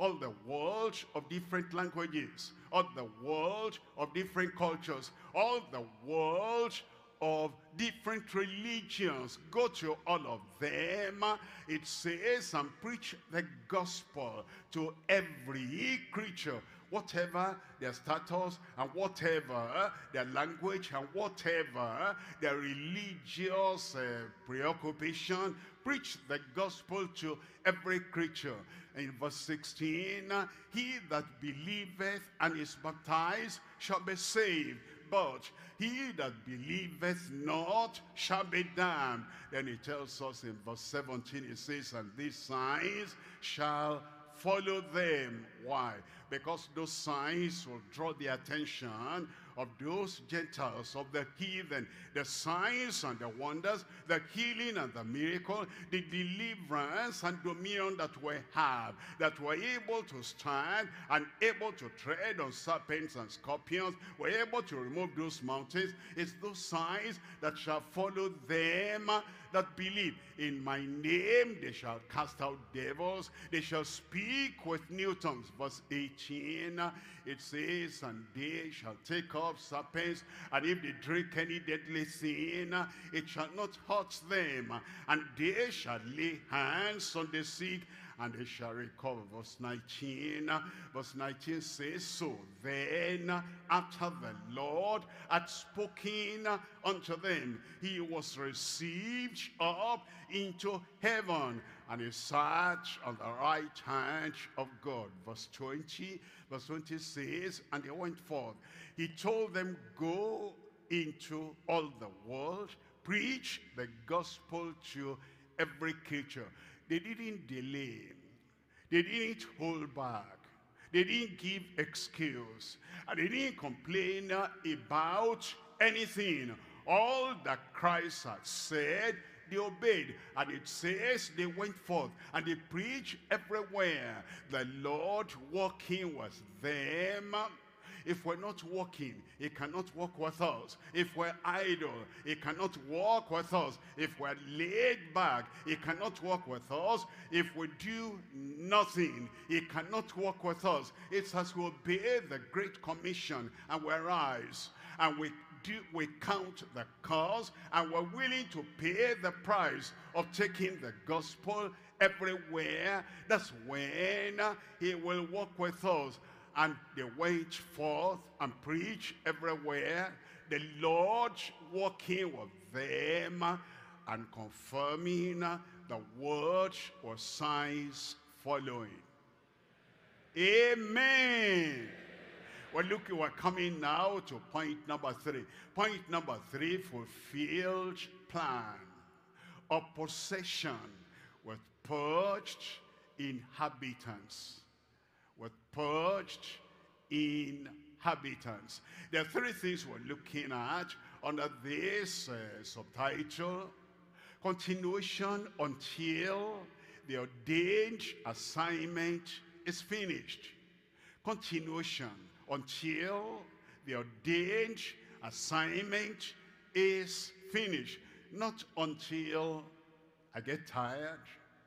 [SPEAKER 1] of different languages, all the world of different cultures, all the world of different religions. Go to all of them, it says, and preach the gospel to every creature, whatever their status and whatever their language and whatever their religious preoccupation. Preach the gospel to every creature. In verse 16, he that believeth and is baptized shall be saved, but he that believeth not shall be damned. Then he tells us in verse 17, he says, and these signs shall follow them. Why? Because those signs will draw the attention of those Gentiles, of the heathen. The signs and the wonders, the healing and the miracle, the deliverance and dominion that we have, that we're able to stand and able to tread on serpents and scorpions, we're able to remove those mountains. It's those signs that shall follow them that believe. In my name they shall cast out devils, they shall speak with new tongues. Verse 18, it says, and they shall take up serpents, and if they drink any deadly thing, it shall not hurt them, and they shall lay hands on the sick, and they shall recover. Verse 19 says, so then after the Lord had spoken unto them, he was received up into heaven, and he sat on the right hand of God. Verse 20 says, and they went forth. He told them, go into all the world, preach the gospel to every creature. They didn't delay. They didn't hold back. They didn't give excuse. And they didn't complain about anything. All that Christ had said, they obeyed. And it says they went forth and they preached everywhere. The Lord walking with them. If we're not walking, he cannot walk with us. If we're idle, he cannot walk with us. If we're laid back, he cannot walk with us. If we do nothing, he cannot walk with us. It's as we obey the Great Commission and we rise and we count the cost and we're willing to pay the price of taking the gospel everywhere. That's when he will walk with us. And they went forth and preached everywhere, the Lord walking with them and confirming the word with signs following. Amen. Well, look, we're coming now to point number 3. Point number 3, fulfilled plan of possession with purged inhabitants. With purged inhabitants. There are 3 things we're looking at under this subtitle. Continuation until the ordained assignment is finished. Continuation until the ordained assignment is finished. Not until I get tired.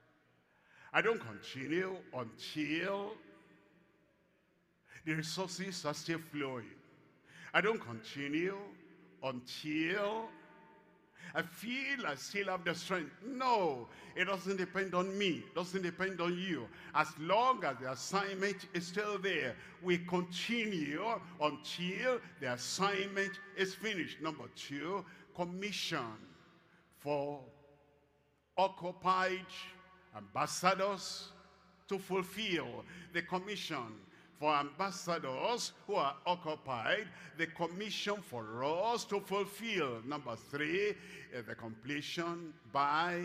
[SPEAKER 1] I don't continue until the resources are still flowing. I don't continue until I feel I still have the strength. No, it doesn't depend on me. It doesn't depend on you. As long as the assignment is still there, we continue until the assignment is finished. Number 2, commission for occupied ambassadors to fulfill the commission. For ambassadors who are occupied, the commission for us to fulfill. Number 3, the completion by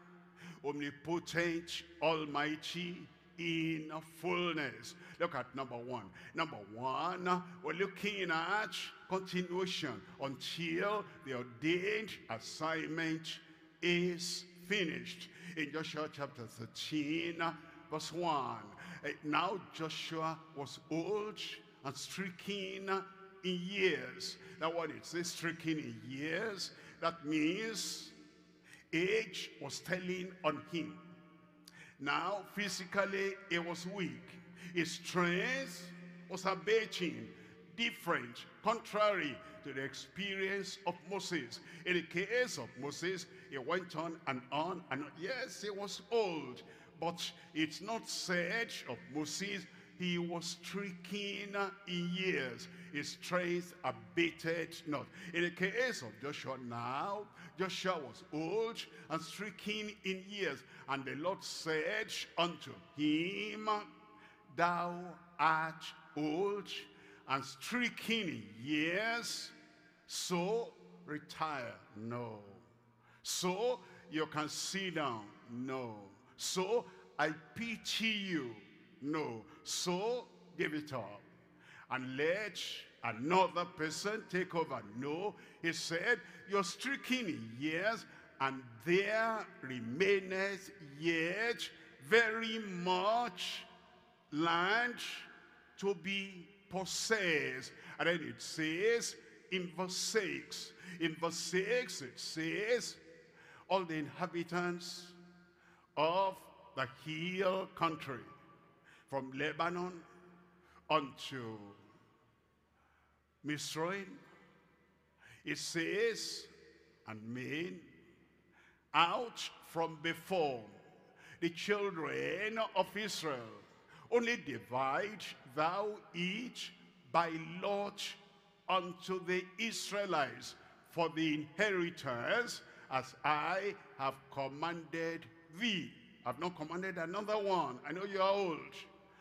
[SPEAKER 1] omnipotent, almighty, in fullness. Look at number 1. Number 1, we're looking at continuation until the ordained assignment is finished. In Joshua chapter 13, verse 1. Now Joshua was old and stricken in years. Now what it says, stricken in years, that means age was telling on him. Now physically he was weak. His strength was abating, different, contrary to the experience of Moses. In the case of Moses, he went on and on and on. Yes, he was old. But it's not said of Moses, he was stricken in years. His strength abated not. In the case of Joshua now, Joshua was old and stricken in years. And the Lord said unto him, thou art old and stricken in years, so retire. No. So you can sit down. No. So I pity you. No. So give it up and let another person take over. No. He said, you're stricken in years, and there remaineth yet very much land to be possessed. And then it says in verse 6. In verse 6 it says, all the inhabitants of the hill country, from Lebanon unto Misraim, it says, and men out from before the children of Israel, only divide thou each by lot unto the Israelites for the inheritance, as I have commanded thee. I've not commanded another one. I know you are old.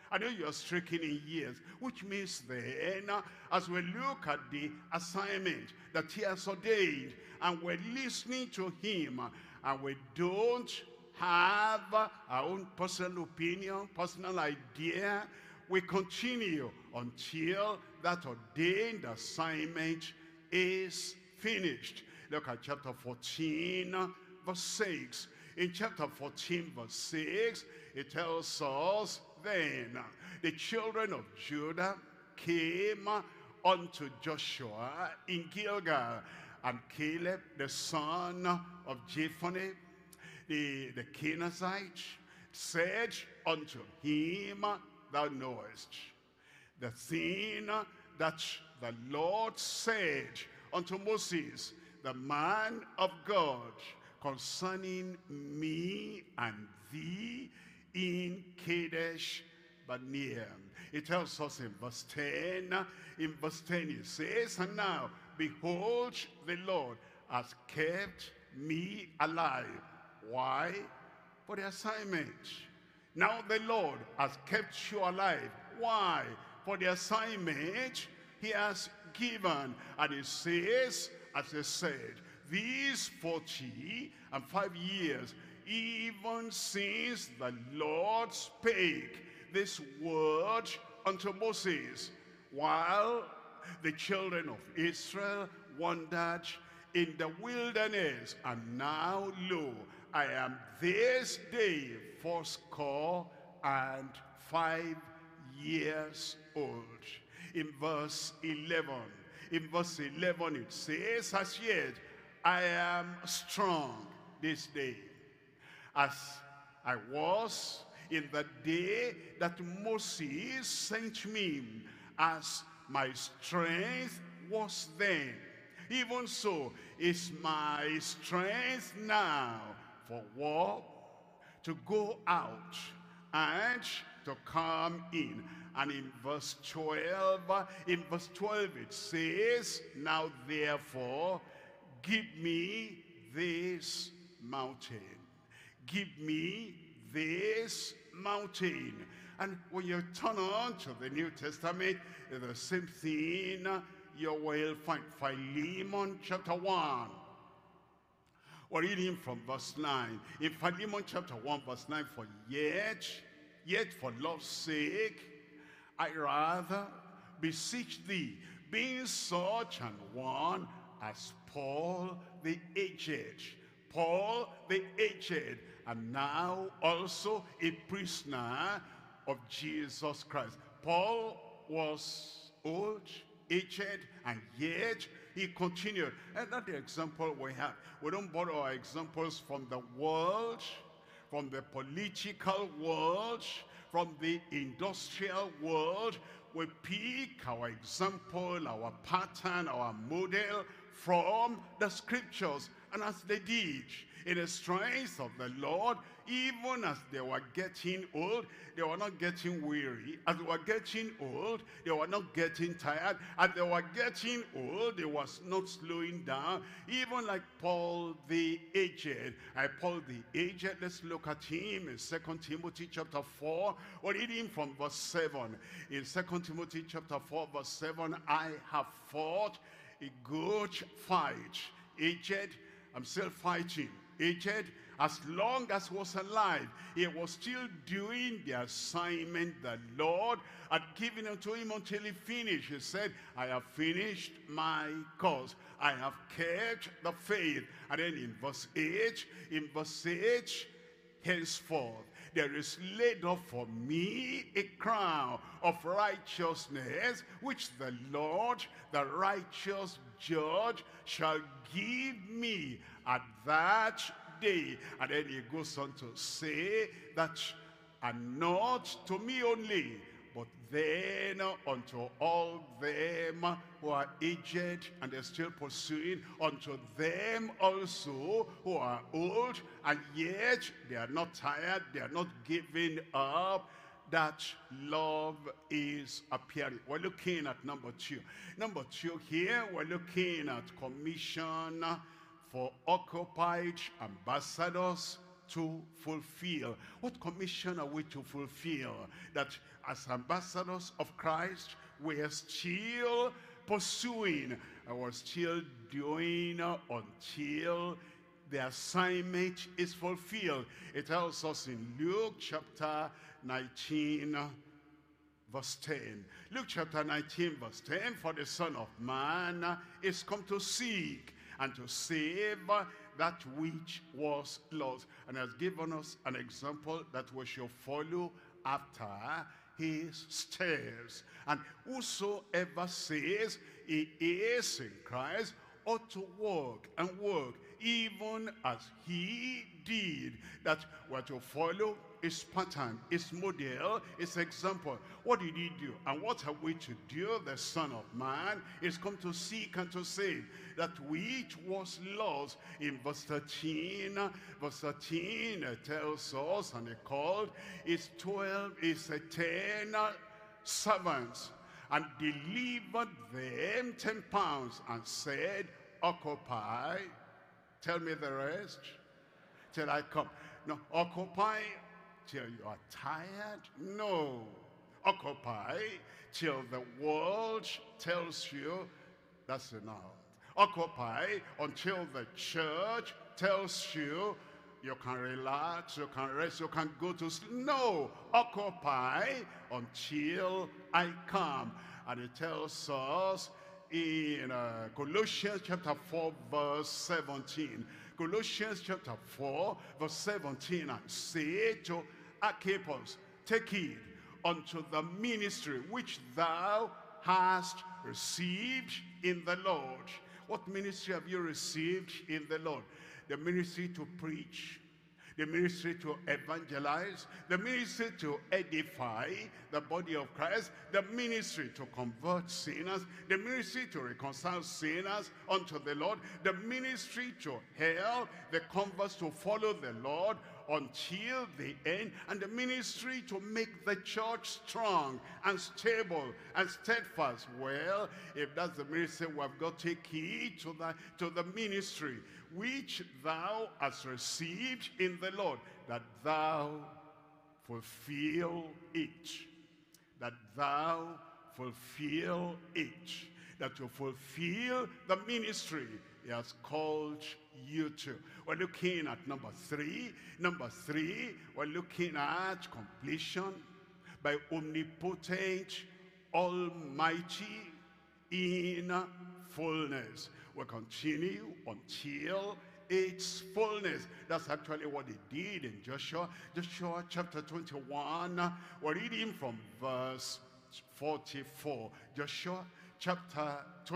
[SPEAKER 1] I know you're stricken in years, which means then, as we look at the assignment that he has ordained, and we're listening to him, and we don't have our own personal opinion, personal idea, we continue until that ordained assignment is finished. Look at chapter 14, verse 6. In chapter 14, verse 6, it tells us, then the children of Judah came unto Joshua in Gilgal, and Caleb the son of Jephunneh, the Kenizzite, said unto him, thou knowest the thing that the Lord said unto Moses, the man of God, concerning me and thee in Kadesh Barnea. It tells us in verse 10, it says, and now, behold, the Lord has kept me alive. Why? For the assignment. Now the Lord has kept you alive. Why? For the assignment he has given. And it says, as I said, these 45 years, even since the Lord spake this word unto Moses, while the children of Israel wandered in the wilderness. And now, lo, I am this day 85 years old. In verse 11, it says, as yet I am strong this day, as I was in the day that Moses sent me, as my strength was then. Even so is my strength now for war, to go out and to come in. And in verse 12, it says, now therefore, give me this mountain. Give me this mountain. And when you turn on to the New Testament, the same thing you will find. Philemon chapter 1. We're reading from verse 9. In Philemon chapter 1, verse 9, for yet for love's sake, I rather beseech thee, being such an one as Paul the aged, and now also a prisoner of Jesus Christ. Paul was old, aged, and yet he continued. And that's the example we have. We don't borrow our examples from the world, from the political world, from the industrial world. We pick our example, our pattern, our model from the scriptures. And as they did, in the strength of the Lord, even as they were getting old, they were not getting weary. As they were getting old, they were not getting tired. As they were getting old, they was not slowing down. Even like Paul the aged. Paul the aged, let's look at him in 2 Timothy chapter 4. We're reading from verse 7. In 2 Timothy chapter 4, verse 7, I have fought a good fight. Aged, I'm still fighting. Aged, as long as he was alive, he was still doing the assignment the Lord had given unto him until he finished. He said, I have finished my course. I have kept the faith. And then in verse 8, henceforth, there is laid up for me a crown of righteousness, which the Lord, the righteous judge, shall give me at that day. And then he goes on to say that, and not to me only, but then unto all them who are aged and they're still pursuing, unto them also who are old, and yet they are not tired, they are not giving up, that love is appearing. We're looking at number 2. Number 2 here, we're looking at commission for occupied ambassadors to fulfill. What commission are we to fulfill? That as ambassadors of Christ, we are still pursuing, and we're still doing until the assignment is fulfilled. It tells us in Luke chapter 19, verse 10. Luke chapter 19, verse 10, for the Son of Man is come to seek and to save that which was lost, and has given us an example that we shall follow after his steps. And whosoever says he is in Christ ought to walk and work even as he did. That we're to follow his pattern, his model, his example. What did he do? And what are we to do? The Son of Man is come to seek and to save that which was lost. In verse 13 tells us, and he called his 10 servants, and delivered them 10 pounds, and said, occupy. Tell me the rest till I come. No, occupy till you are tired. No, occupy till the world tells you that's enough. Occupy until the church tells you you can relax, you can rest, you can go to sleep. No, occupy until I come. And it tells us in Colossians chapter 4, verse 17. Colossians chapter 4, verse 17, and say to Archippus, take heed unto the ministry which thou hast received in the Lord. What ministry have you received in the Lord? The ministry to preach, the ministry to evangelize, the ministry to edify the body of Christ, the ministry to convert sinners, the ministry to reconcile sinners unto the Lord, the ministry to help the converts to follow the Lord until the end, and the ministry to make the church strong and stable and steadfast. Well, if that's the ministry, we have got to take heed to the ministry which thou hast received in the Lord, that thou fulfill it. That thou fulfill it. That you fulfill the ministry he has called you to. We're looking at number 3. Number 3, we're looking at completion by omnipotent, almighty, in fullness. We'll continue until its fullness. That's actually what he did in Joshua. Joshua chapter 21, we're reading from verse 44. Joshua chapter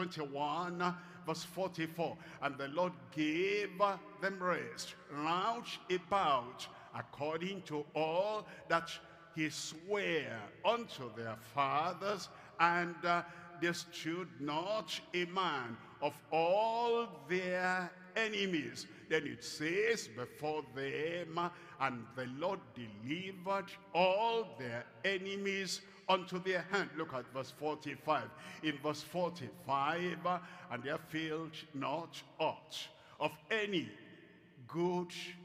[SPEAKER 1] 21, verse 44. And the Lord gave them rest round about, according to all that he sware unto their fathers, and there stood not a man of all their enemies. Then it says, before them, and the Lord delivered all their enemies unto their hand. Look at verse 45. In verse 45, and there failed not aught of any good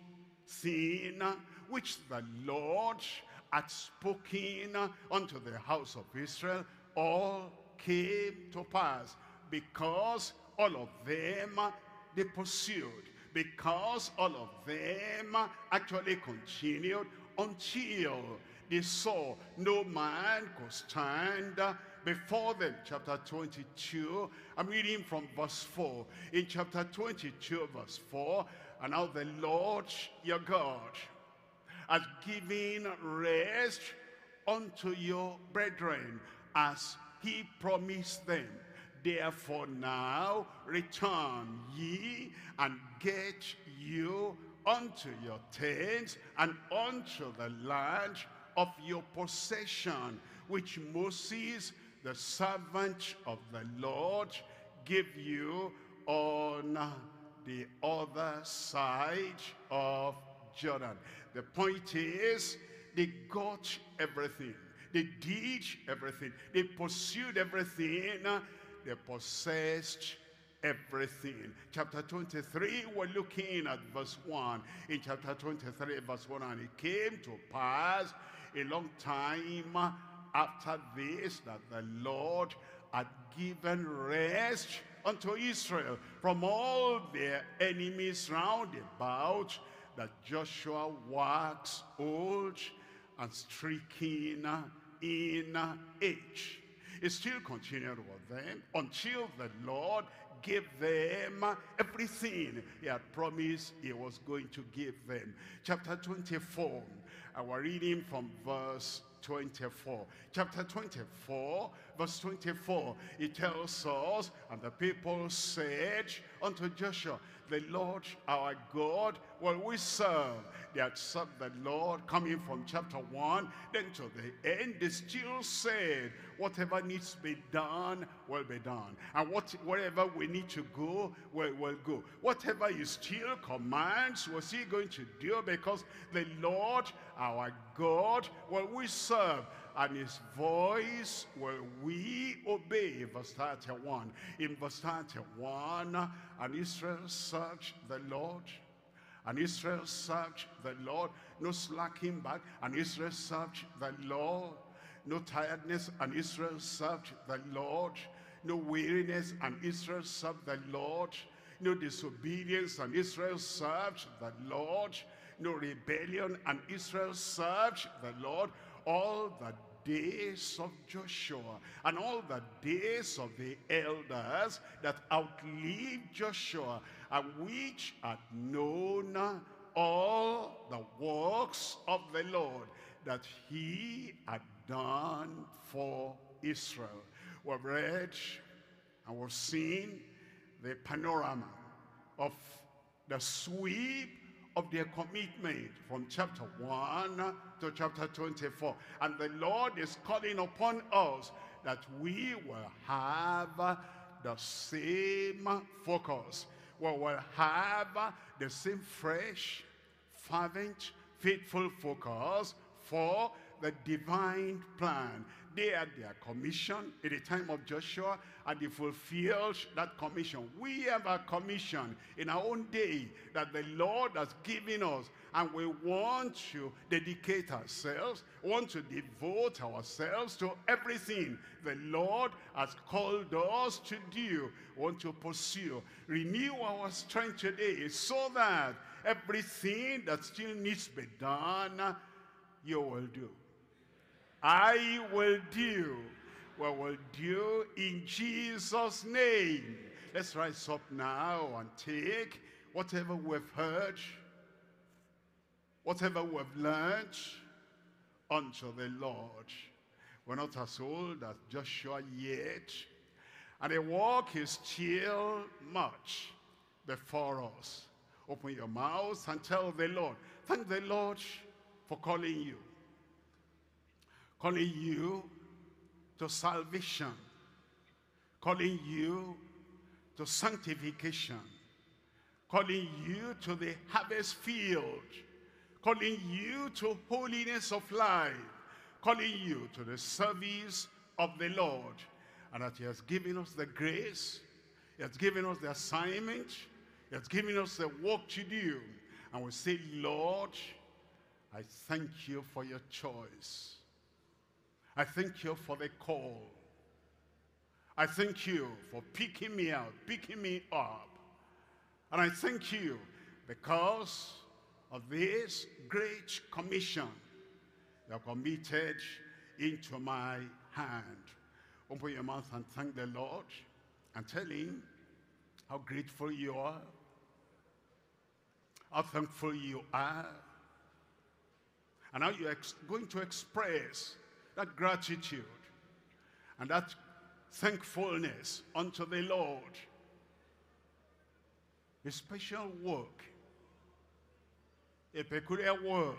[SPEAKER 1] thing which the Lord had spoken unto the house of Israel, all came to pass, because all of them they pursued, because all of them actually continued until they saw no man could stand before them. Chapter 22, I'm reading from verse 4. In chapter 22, verse 4, and now the Lord your God has given rest unto your brethren, as he promised them. Therefore now return ye, and get you unto your tents, and unto the land of your possession, which Moses, the servant of the Lord, gave you on the other side of Jordan. The point is, they got everything. They did everything. They pursued everything. They possessed everything. Chapter 23, we're looking at verse 1. In chapter 23, verse 1, and it came to pass a long time after this that the Lord had given rest unto Israel from all their enemies round about, that Joshua waxed old and stricken in age. It still continued with them until the Lord gave them everything he had promised he was going to give them. Chapter 24, and we're reading from verse 24. Chapter 24, verse 24, it tells us, and the people said unto Joshua, the Lord our God will we serve. They had served the Lord, coming from chapter 1, then to the end, they still said, whatever needs to be done will be done. And wherever we need to go, we'll go. Whatever he still commands, was he going to do? Because the Lord our God will we serve, and his voice will we obey. Verse 31. In verse 31, and Israel searched the Lord, and Israel searched the Lord, no slacking back, and Israel searched the Lord, no tiredness, and Israel served the Lord, no weariness, and Israel served the Lord, no disobedience, and Israel served the Lord, no rebellion, and Israel served the Lord all the days of Joshua, and all the days of the elders that outlived Joshua, and which had known all the works of the Lord that he had done for Israel. We've read and we've seen the panorama of the sweep of their commitment from chapter 1 to chapter 24. And the Lord is calling upon us that we will have the same focus. We will have the same fresh, fervent, faithful focus for the divine plan. They had their commission at the time of Joshua, and they fulfilled that commission. We have a commission in our own day that the Lord has given us, and we want to dedicate ourselves, want to devote ourselves to everything the Lord has called us to do, want to pursue. Renew our strength today so that everything that still needs to be done, you will do. I will do. We will do in Jesus' name. Let's rise up now and take whatever we've heard, whatever we've learned unto the Lord. We're not as old as Joshua yet, and the work is still much before us. Open your mouths and tell the Lord, thank the Lord for calling you to salvation, calling you to sanctification, calling you to the harvest field, calling you to holiness of life, calling you to the service of the Lord, and that he has given us the grace, he has given us the assignment, he has given us the work to do, and we say, Lord, I thank you for your choice. I thank you for the call. I thank you for picking me out, picking me up. And I thank you because of this great commission you have committed into my hand. Open your mouth and thank the Lord and tell him how grateful you are, how thankful you are, and how you are going to express that gratitude and that thankfulness unto the Lord. A special work, a peculiar work,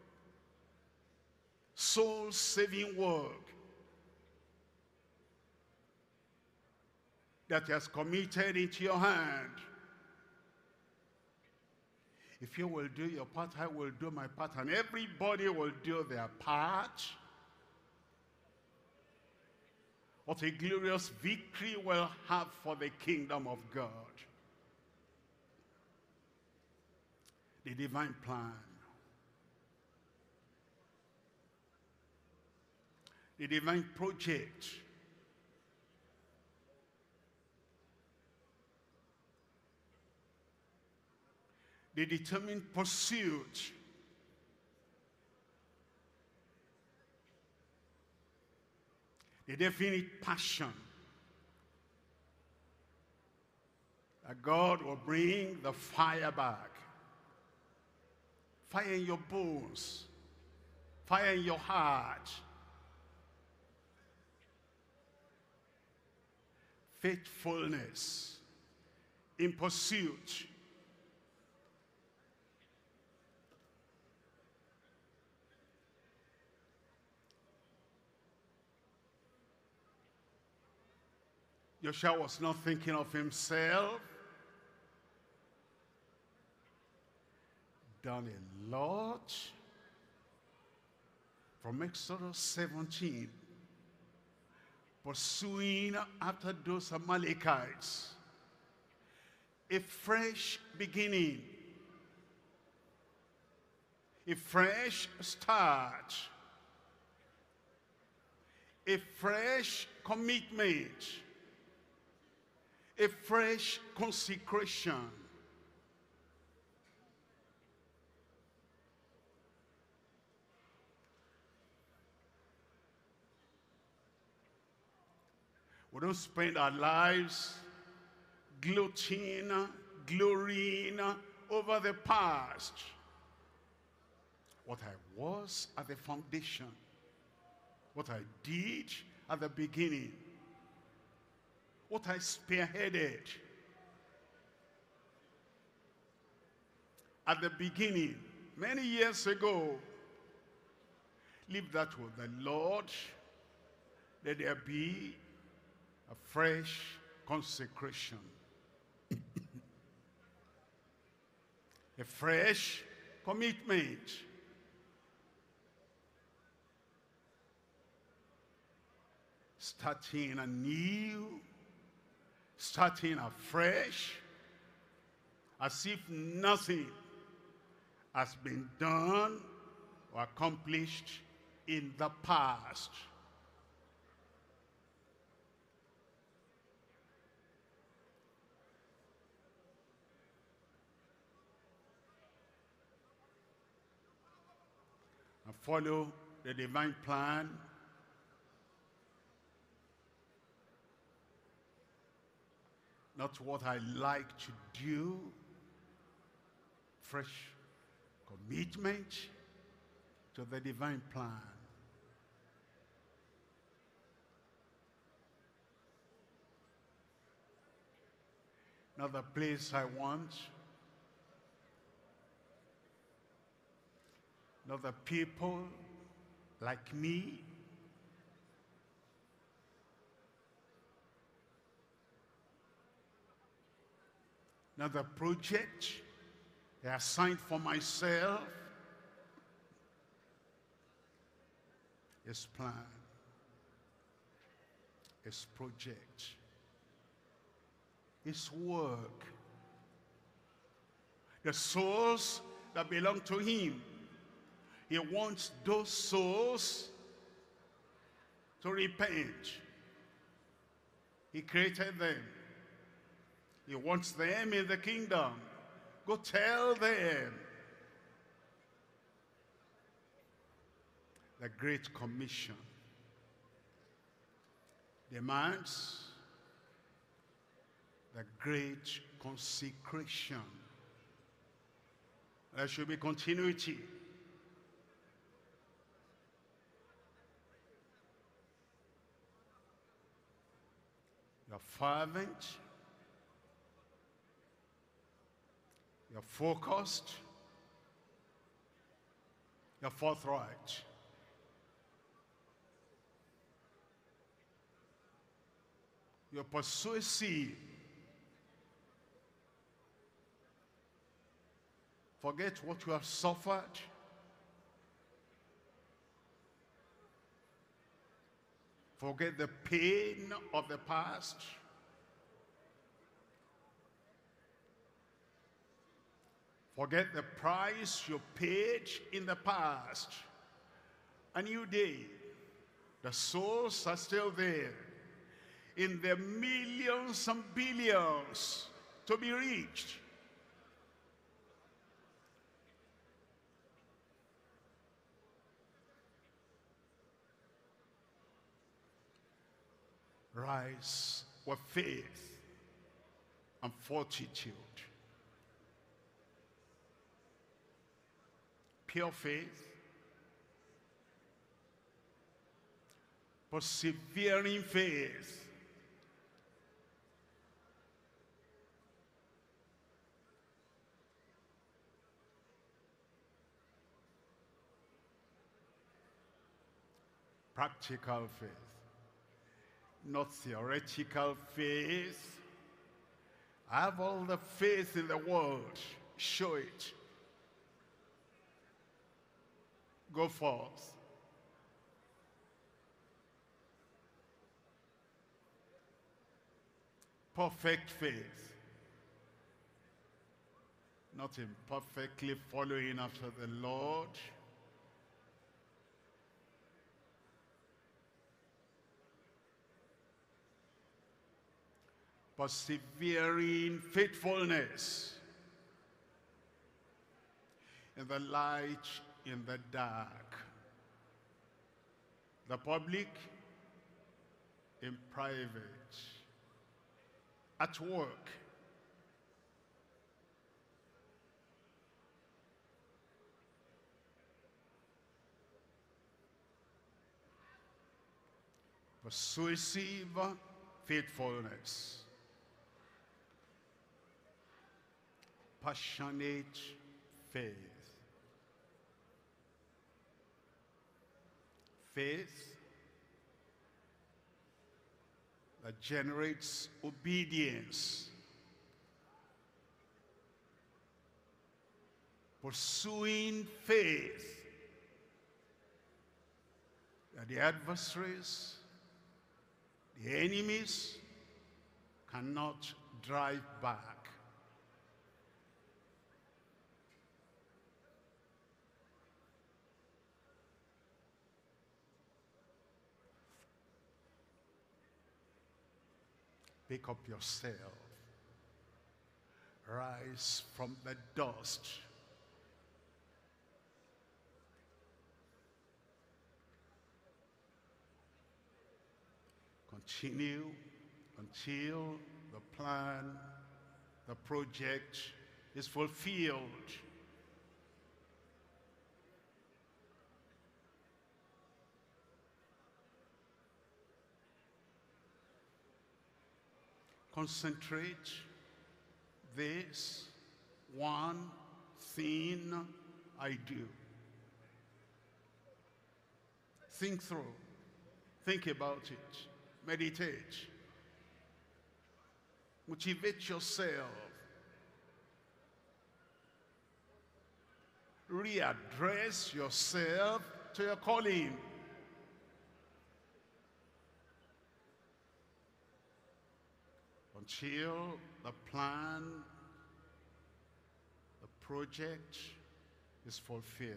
[SPEAKER 1] soul-saving work that he has committed into your hand. If you will do your part, I will do my part, and everybody will do their part. What a glorious victory we'll have for the kingdom of God. The divine plan. The divine project. The determined pursuit. The definite passion that God will bring the fire back. Fire in your bones. Fire in your heart. Faithfulness in pursuit. Joshua was not thinking of himself. Done a lot. From Exodus 17, pursuing after those Amalekites. A fresh beginning. A fresh start. A fresh commitment. A fresh consecration. We don't spend our lives gloating, glorying over the past. What I was at the foundation. What I did at the beginning. What I spearheaded at the beginning, many years ago. Leave that with the Lord. Let there be a fresh consecration. A fresh commitment. Starting anew. Starting afresh, as if nothing has been done or accomplished in the past. And follow the divine plan. Not what I like to do. Fresh commitment to the divine plan. Another place I want. Another people like me. Another project I assigned for myself. His plan. His project. His work. The souls that belong to him. He wants those souls to repent. He created them. He wants them in the kingdom. Go tell them. The Great Commission demands the great consecration. There should be continuity. You're fervent. You're focused. You're forthright. You're persuasive. Forget what you have suffered. Forget the pain of the past. Forget the price you paid in the past. A new day. The souls are still there. In the millions and billions to be reached. Rise with faith and fortitude. Pure faith, persevering faith, practical faith, not theoretical faith. I have all the faith in the world. Show it. Go forth. Perfect faith. Not imperfectly following after the Lord. Persevering faithfulness. In the light, in the dark. The public, in private. At work. Persuasive faithfulness. Passionate faith. Faith that generates obedience. Pursuing faith that the adversaries, the enemies cannot drive back. Pick up yourself. Rise from the dust. Continue until the plan, the project is fulfilled. Concentrate this one thing I do. Think through. Think about it. Meditate. Motivate yourself. Readdress yourself to your calling. Until the plan, the project is fulfilled.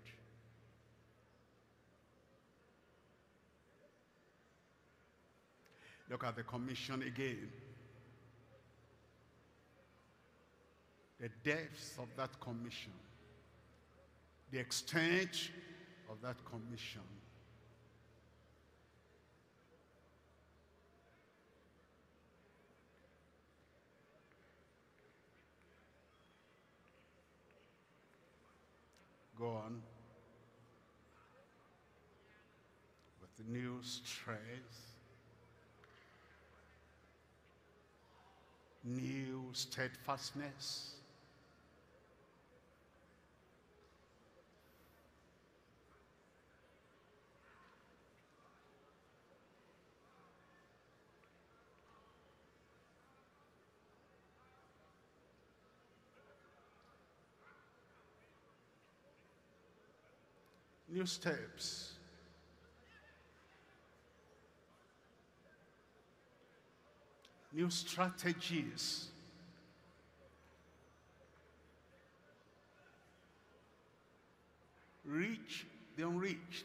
[SPEAKER 1] Look at the commission again. The depth of that commission. The extent of that commission. Go on with new strength, new steadfastness, new steps, new strategies. Reach the unreached.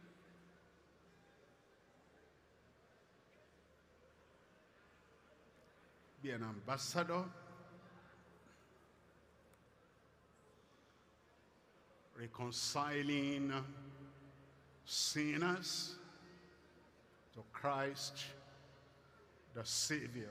[SPEAKER 1] Be an ambassador. Reconciling sinners to Christ the Savior.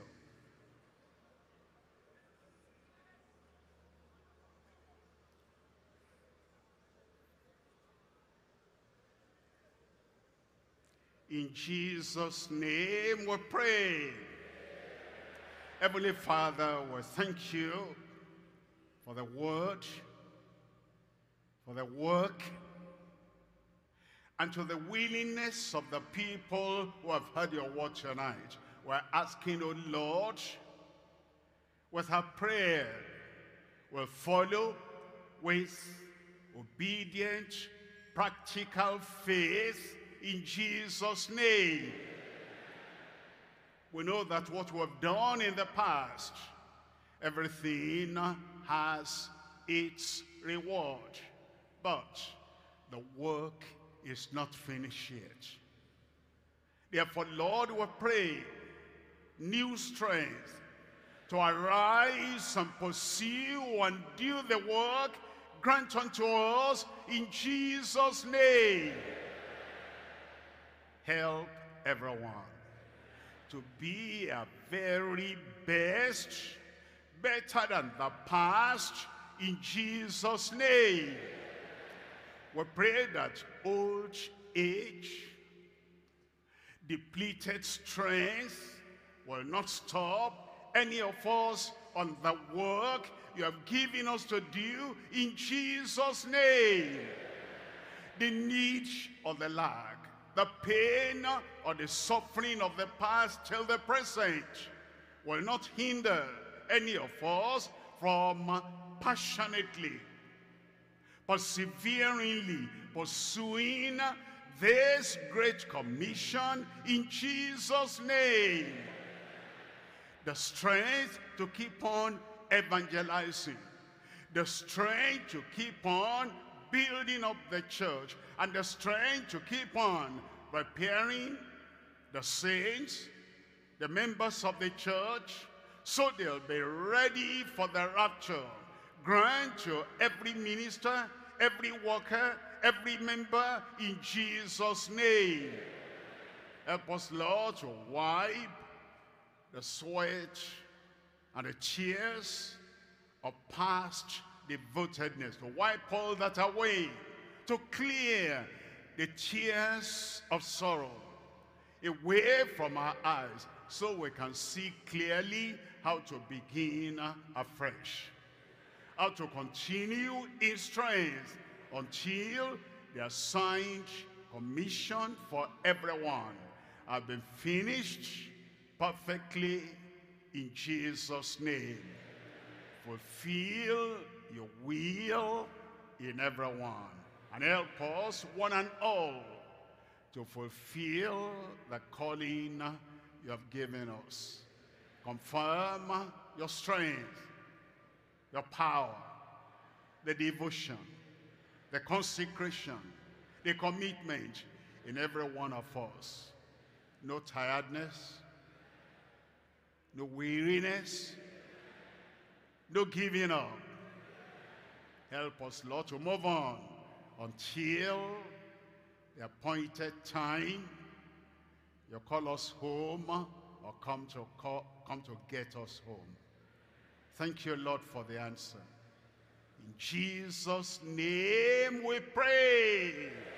[SPEAKER 1] In Jesus' name we pray. Heavenly Father, we thank you for the word, for the work, and to the willingness of the people who have heard your word tonight. We're asking, O Lord, with our prayer, we'll follow with obedient, practical faith in Jesus' name. We know that what we have done in the past, everything has its reward. But the work is not finished yet. Therefore, Lord, we pray new strength to arise and pursue and do the work. Grant unto us in Jesus' name. Help everyone to be a very best, better than the past, in Jesus' name. We pray that old age, depleted strength will not stop any of us on the work you have given us to do in Jesus' name. The need or the lack, the pain or the suffering of the past till the present will not hinder any of us from passionately, perseveringly pursuing this great commission in Jesus' name. The strength to keep on evangelizing, the strength to keep on building up the church, and the strength to keep on preparing the saints, the members of the church, so they'll be ready for the rapture. Grant to every minister, every worker, every member in Jesus' name. Help us, Lord, to wipe the sweat and the tears of past devotedness, to wipe all that away, to clear the tears of sorrow away from our eyes, so we can see clearly how to begin afresh, how to continue in strength until the assigned commission for everyone has been finished perfectly in Jesus' name. Fulfill your will in everyone, and help us one and all to fulfill the calling you have given us. Confirm your strength, your power, the devotion, the consecration, the commitment in every one of us. No tiredness, no weariness, no giving up. Help us, Lord, to move on until the appointed time you call us home, or come to get us home. Thank you, Lord, for the answer. In Jesus' name we pray.